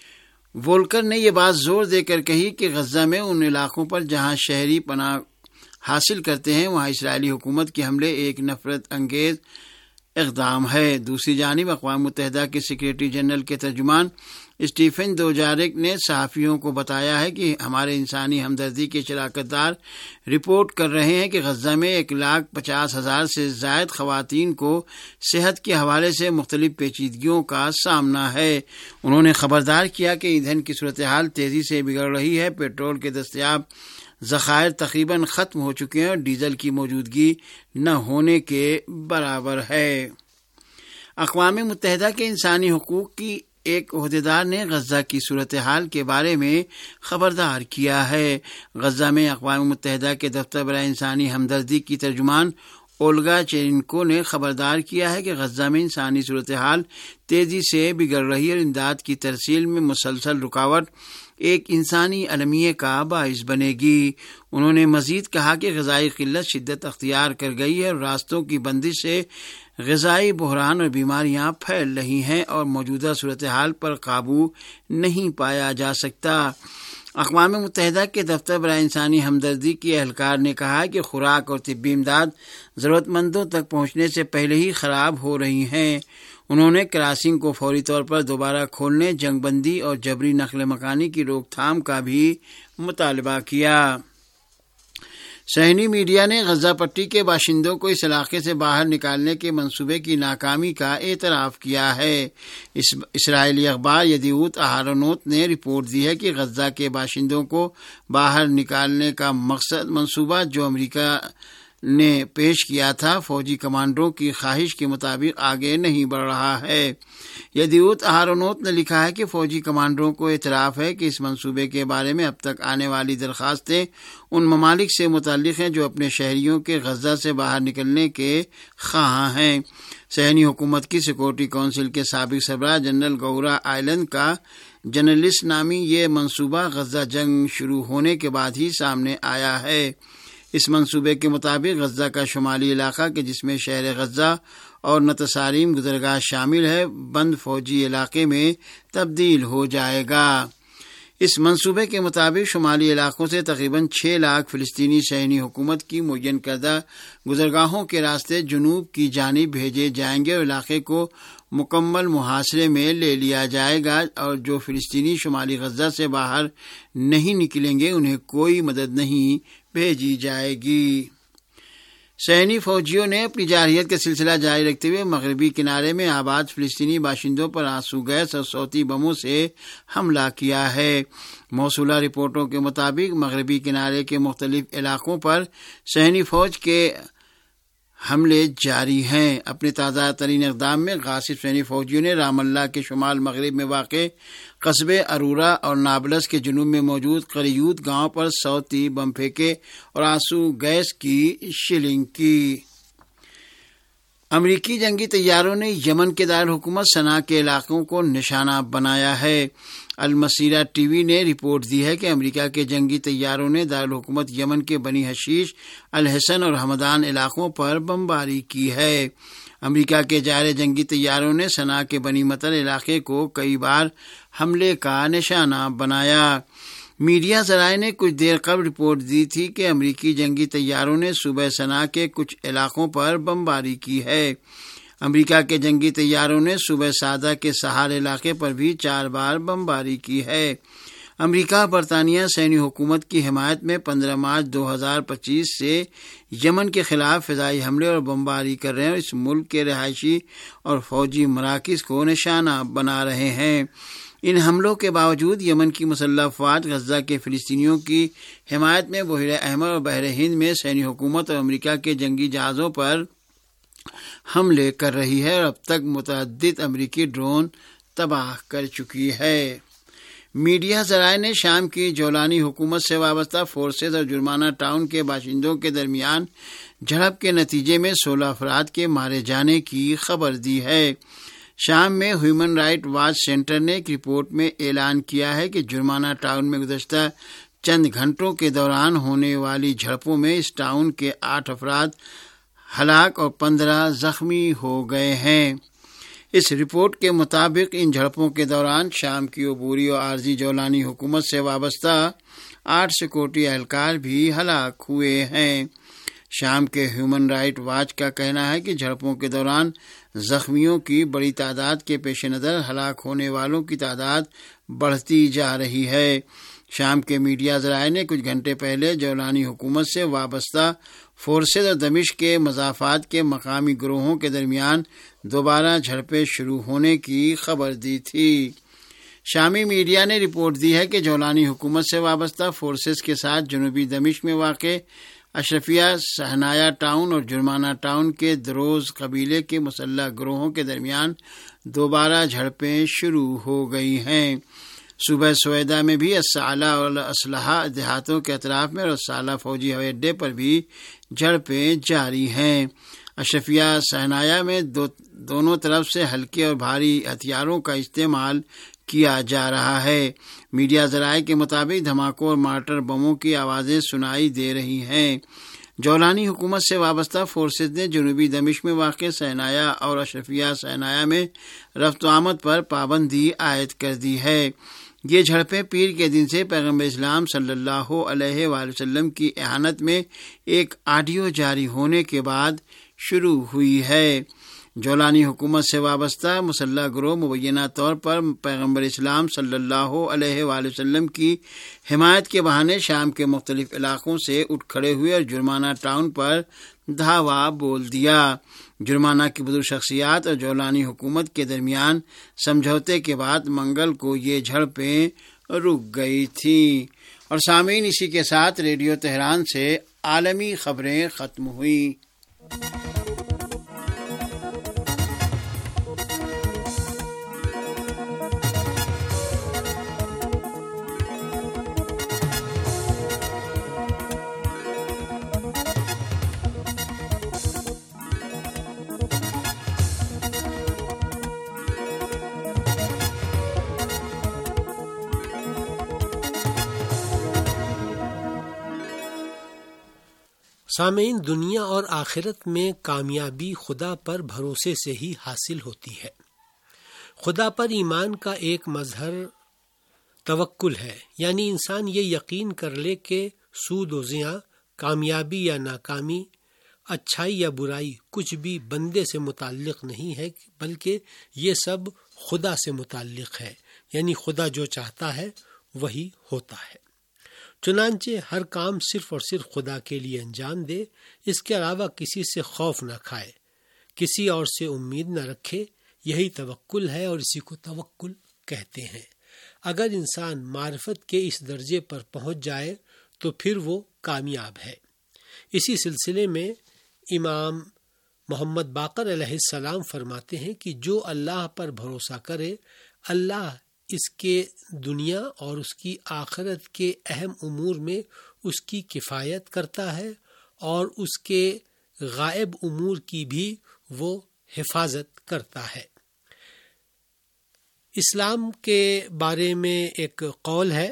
وولکر نے یہ بات زور دے کر کہی کہ غزہ میں ان علاقوں پر جہاں شہری پناہ حاصل کرتے ہیں وہاں اسرائیلی حکومت کے حملے ایک نفرت انگیز اقدام ہے۔ دوسری جانب اقوام متحدہ کے سیکریٹری جنرل کے ترجمان اسٹیفن دوجارک نے صحافیوں کو بتایا ہے کہ ہمارے انسانی ہمدردی کے شراکت دار رپورٹ کر رہے ہیں کہ غزہ میں ایک لاکھ پچاس ہزار سے زائد خواتین کو صحت کے حوالے سے مختلف پیچیدگیوں کا سامنا ہے۔ انہوں نے خبردار کیا کہ ایندھن کی صورتحال تیزی سے بگڑ رہی ہے، پیٹرول کے دستیاب ذخائر تقریباً ختم ہو چکے ہیں اور ڈیزل کی موجودگی نہ ہونے کے برابر ہے۔ اقوام متحدہ کے انسانی حقوق کی ایک عہدیدار نے غزہ کی صورتحال کے بارے میں خبردار کیا ہے۔ غزہ میں اقوام متحدہ کے دفتر برائے انسانی ہمدردی کی ترجمان اولگا چیرینکو نے خبردار کیا ہے کہ غزہ میں انسانی صورتحال تیزی سے بگڑ رہی ہے اور امداد کی ترسیل میں مسلسل رکاوٹ ایک انسانی المیے کا باعث بنے گی۔ انہوں نے مزید کہا کہ غذائی قلت شدت اختیار کر گئی ہے اور راستوں کی بندش سے غذائی بحران اور بیماریاں پھیل رہی ہیں اور موجودہ صورتحال پر قابو نہیں پایا جا سکتا۔ اقوام متحدہ کے دفتر برائے انسانی ہمدردی کی اہلکار نے کہا کہ خوراک اور طبی امداد ضرورت مندوں تک پہنچنے سے پہلے ہی خراب ہو رہی ہیں۔ انہوں نے کراسنگ کو فوری طور پر دوبارہ کھولنے، جنگ بندی اور جبری نقل مکانی کی روک تھام کا بھی مطالبہ کیا۔ صہیونی میڈیا نے غزہ پٹی کے باشندوں کو اس علاقے سے باہر نکالنے کے منصوبے کی ناکامی کا اعتراف کیا ہے۔ اس اسرائیلی اخبار یدیوت اہارونوت نے رپورٹ دی ہے کہ غزہ کے باشندوں کو باہر نکالنے کا مقصد منصوبہ جو امریکہ نے پیش کیا تھا فوجی کمانڈروں کی خواہش کے مطابق آگے نہیں بڑھ رہا ہے۔ یدیوت اہرونوت نے لکھا ہے کہ فوجی کمانڈروں کو اعتراف ہے کہ اس منصوبے کے بارے میں اب تک آنے والی درخواستیں ان ممالک سے متعلق ہیں جو اپنے شہریوں کے غزہ سے باہر نکلنے کے خواہاں ہیں۔ صہیونی حکومت کی سیکورٹی کونسل کے سابق سربراہ جنرل گورا آئلینڈ کا جرنلسٹ نامی یہ منصوبہ غزہ جنگ شروع ہونے کے بعد ہی سامنے آیا ہے۔ اس منصوبے کے مطابق غزہ کا شمالی علاقہ کہ جس میں شہر غزہ اور نتصاریم گزرگاہ شامل ہے بند فوجی علاقے میں تبدیل ہو جائے گا۔ اس منصوبے کے مطابق شمالی علاقوں سے تقریباً چھ لاکھ فلسطینی صہیونی حکومت کی معین کردہ گزرگاہوں کے راستے جنوب کی جانب بھیجے جائیں گے اور علاقے کو مکمل محاصرے میں لے لیا جائے گا، اور جو فلسطینی شمالی غزہ سے باہر نہیں نکلیں گے انہیں کوئی مدد نہیں بھیجی جائے گی۔ صہیونی فوجیوں نے اپنی جارحیت کا سلسلہ جاری رکھتے ہوئے مغربی کنارے میں آباد فلسطینی باشندوں پر آنسو گیس اور صوتی بموں سے حملہ کیا ہے۔ موصولہ رپورٹوں کے مطابق مغربی کنارے کے مختلف علاقوں پر صہیونی فوج کے حملے جاری ہیں۔ اپنے تازہ ترین اقدام میں غاصب صہیونی فوجیوں نے رام اللہ کے شمال مغرب میں واقع قصبے ارورا اور نابلس کے جنوب میں موجود قریوت گاؤں پر صوتی بم پھینکے اور آنسو گیس کی شیلنگ کی۔ امریکی جنگی طیاروں نے یمن کے دارالحکومت صنعاء کے علاقوں کو نشانہ بنایا ہے۔ المسیرہ ٹی وی نے رپورٹ دی ہے کہ امریکہ کے جنگی طیاروں نے دارالحکومت یمن کے بنی حشیش، الحسن اور حمدان علاقوں پر بمباری کی ہے۔ امریکہ کے جارح جنگی طیاروں نے صنعاء کے بنی مطر علاقے کو کئی بار حملے کا نشانہ بنایا۔ میڈیا ذرائع نے کچھ دیر قبل رپورٹ دی تھی کہ امریکی جنگی طیاروں نے صوبہ صنعاء کے کچھ علاقوں پر بمباری کی ہے۔ امریکہ کے جنگی طیاروں نے صوبہ سعدہ کے سہار علاقے پر بھی چار بار بمباری کی ہے۔ امریکہ برطانیہ صہیونی حکومت کی حمایت میں پندرہ مارچ دو ہزار پچیس سے یمن کے خلاف فضائی حملے اور بمباری کر رہے ہیں اور اس ملک کے رہائشی اور فوجی مراکز کو نشانہ بنا رہے ہیں۔ ان حملوں کے باوجود یمن کی مسلح افواج غزہ کے فلسطینیوں کی حمایت میں بحیرہ احمر اور بحر ہند میں صہیونی حکومت اور امریکہ کے جنگی جہازوں پر حملے کر رہی ہے اور اب تک متعدد امریکی ڈرون تباہ کر چکی ہے۔ میڈیا ذرائع نے شام کی جولانی حکومت سے وابستہ فورسز اور جرمانہ ٹاؤن کے باشندوں کے درمیان جھڑپ کے نتیجے میں سولہ افراد کے مارے جانے کی خبر دی ہے۔ شام میں ہیومن رائٹ واچ سینٹر نے ایک رپورٹ میں اعلان کیا ہے کہ جرمانہ ٹاؤن میں گزشتہ چند گھنٹوں کے دوران ہونے والی جھڑپوں میں اس ٹاؤن کے آٹھ افراد ہلاک اور پندرہ زخمی ہو گئے ہیں۔ اس رپورٹ کے مطابق ان جھڑپوں کے دوران شام کی عبوری اور عارضی جولانی حکومت سے وابستہ آٹھ سیکورٹی اہلکار بھی ہلاک ہوئے ہیں۔ شام کے ہیومن رائٹ واچ کا کہنا ہے کہ جھڑپوں کے دوران زخمیوں کی بڑی تعداد کے پیش نظر ہلاک ہونے والوں کی تعداد بڑھتی جا رہی ہے۔ شام کے میڈیا ذرائع نے کچھ گھنٹے پہلے جولانی حکومت سے وابستہ فورسز اور دمشق کے مضافات کے مقامی گروہوں کے درمیان دوبارہ جھڑپیں شروع ہونے کی خبر دی تھی۔ شامی میڈیا نے رپورٹ دی ہے کہ جولانی حکومت سے وابستہ فورسز کے ساتھ جنوبی دمشق میں واقع اشرفیہ صہنایا ٹاؤن اور جرمانہ ٹاؤن کے دروز قبیلے کے مسلح گروہوں کے درمیان دوبارہ جھڑپیں شروع ہو گئی ہیں۔ صوبہ سویدہ میں بھی الصالح اور اسلحہ دیہاتوں کے اطراف میں اور الصالح فوجی ہوائی اڈے پر بھی جھڑپیں جاری ہیں۔ اشرفیہ صہنایا میں دو دونوں طرف سے ہلکے اور بھاری ہتھیاروں کا استعمال کیا جا رہا ہے۔ میڈیا ذرائع کے مطابق دھماکوں اور مارٹر بموں کی آوازیں سنائی دے رہی ہیں۔ جولانی حکومت سے وابستہ فورسز نے جنوبی دمشق میں واقع صہنایا اور اشرفیہ صہنایا میں رفت و آمد پر پابندی عائد کر دی ہے۔ یہ جھڑپیں پیر کے دن سے پیغمبر اسلام صلی اللہ علیہ وآلہ وسلم کی اعانت میں ایک آڈیو جاری ہونے کے بعد شروع ہوئی ہے۔ جولانی حکومت سے وابستہ مسلح گروہ مبینہ طور پر پیغمبر اسلام صلی اللہ علیہ وآلہ وسلم کی حمایت کے بہانے شام کے مختلف علاقوں سے اٹھ کھڑے ہوئے اور جرمانہ ٹاؤن پر دھاوا بول دیا۔ جرمانہ کی بزرگ شخصیات اور جولانی حکومت کے درمیان سمجھوتے کے بعد منگل کو یہ جھڑپیں رک گئی تھیں۔ اور سامعین، اسی کے ساتھ ریڈیو تہران سے عالمی خبریں ختم ہوئیں۔ سامعین، دنیا اور آخرت میں کامیابی خدا پر بھروسے سے ہی حاصل ہوتی ہے۔ خدا پر ایمان کا ایک مظہر توکل ہے، یعنی انسان یہ یقین کر لے کہ سود و زیاں، کامیابی یا ناکامی، اچھائی یا برائی کچھ بھی بندے سے متعلق نہیں ہے، بلکہ یہ سب خدا سے متعلق ہے، یعنی خدا جو چاہتا ہے وہی ہوتا ہے۔ چنانچہ ہر کام صرف اور صرف خدا کے لیے انجام دے، اس کے علاوہ کسی سے خوف نہ کھائے، کسی اور سے امید نہ رکھے، یہی توکل ہے اور اسی کو توکل کہتے ہیں۔ اگر انسان معرفت کے اس درجے پر پہنچ جائے تو پھر وہ کامیاب ہے۔ اسی سلسلے میں امام محمد باقر علیہ السلام فرماتے ہیں کہ جو اللہ پر بھروسہ کرے، اللہ اس کے دنیا اور اس کی آخرت کے اہم امور میں اس کی کفایت کرتا ہے اور اس کے غائب امور کی بھی وہ حفاظت کرتا ہے۔ اسلام کے بارے میں ایک قول ہے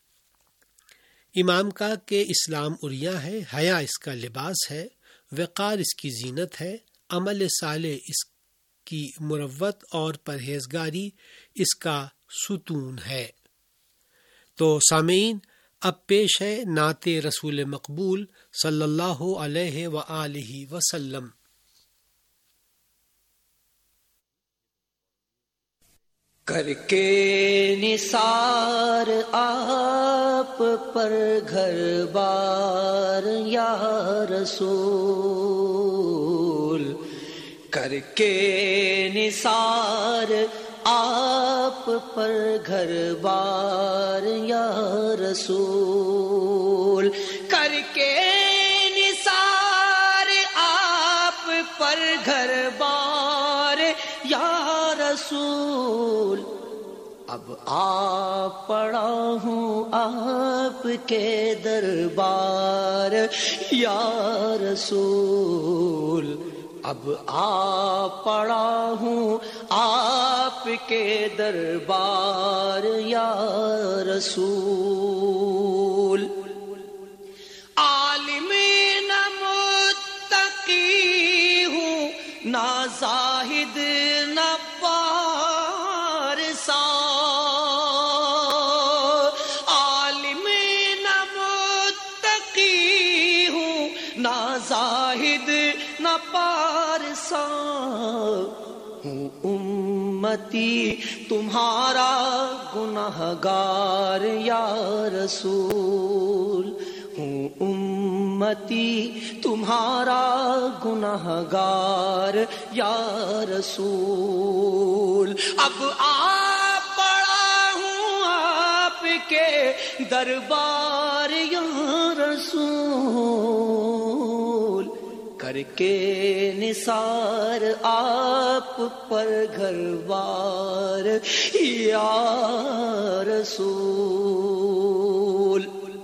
امام کا کہ اسلام عریاں ہے، حیا اس کا لباس ہے، وقار اس کی زینت ہے، عمل صالح اس کی مروت اور پرہیزگاری اس کا ستون ہے۔ تو سامعین، اب پیش ہے نعت رسول مقبول صلی اللہ علیہ وآلہ وسلم۔ کر کے نثار آپ پر گھر بار یا رسول، کر کے نثار آپ پر گھر بار یا رسول، کر کے نثار آپ پر گھر بار یا رسول، اب آ پڑا ہوں آپ کے دربار یا رسول، اب آ پڑا ہوں آپ کے دربار یا رسول۔ عالم نہ متقی ہوں، نہ زاہد نہ پارسا، عالم نہ متقی ہوں، نہ زاہد نہ پارسا، ہوں امتی تمہارا گنہگار یا رسول، ہوں امتی تمہارا گنہگار یا رسول، اب آ پڑا ہوں آپ کے دربار یا رسول، کر کے نثار آپ پر گھر بار یا رسول۔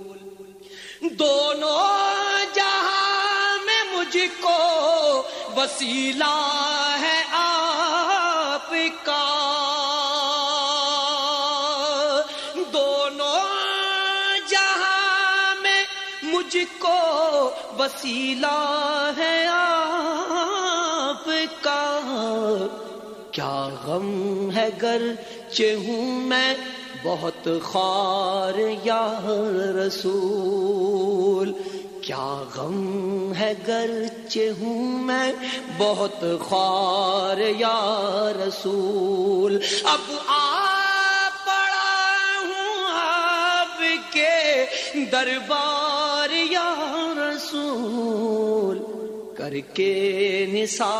دونوں جہاں میں مجھ کو وسیلہ ہے آپ کا، دونوں جہاں میں مجھ کو وسیلہ ہے آپ کا، کیا غم ہے گرچہ ہوں میں بہت خوار یا رسول، کیا غم ہے گرچہ ہوں میں بہت خوار یا رسول، اب آ پڑا ہوں آپ کے دربار یا رسول، کر کے نثار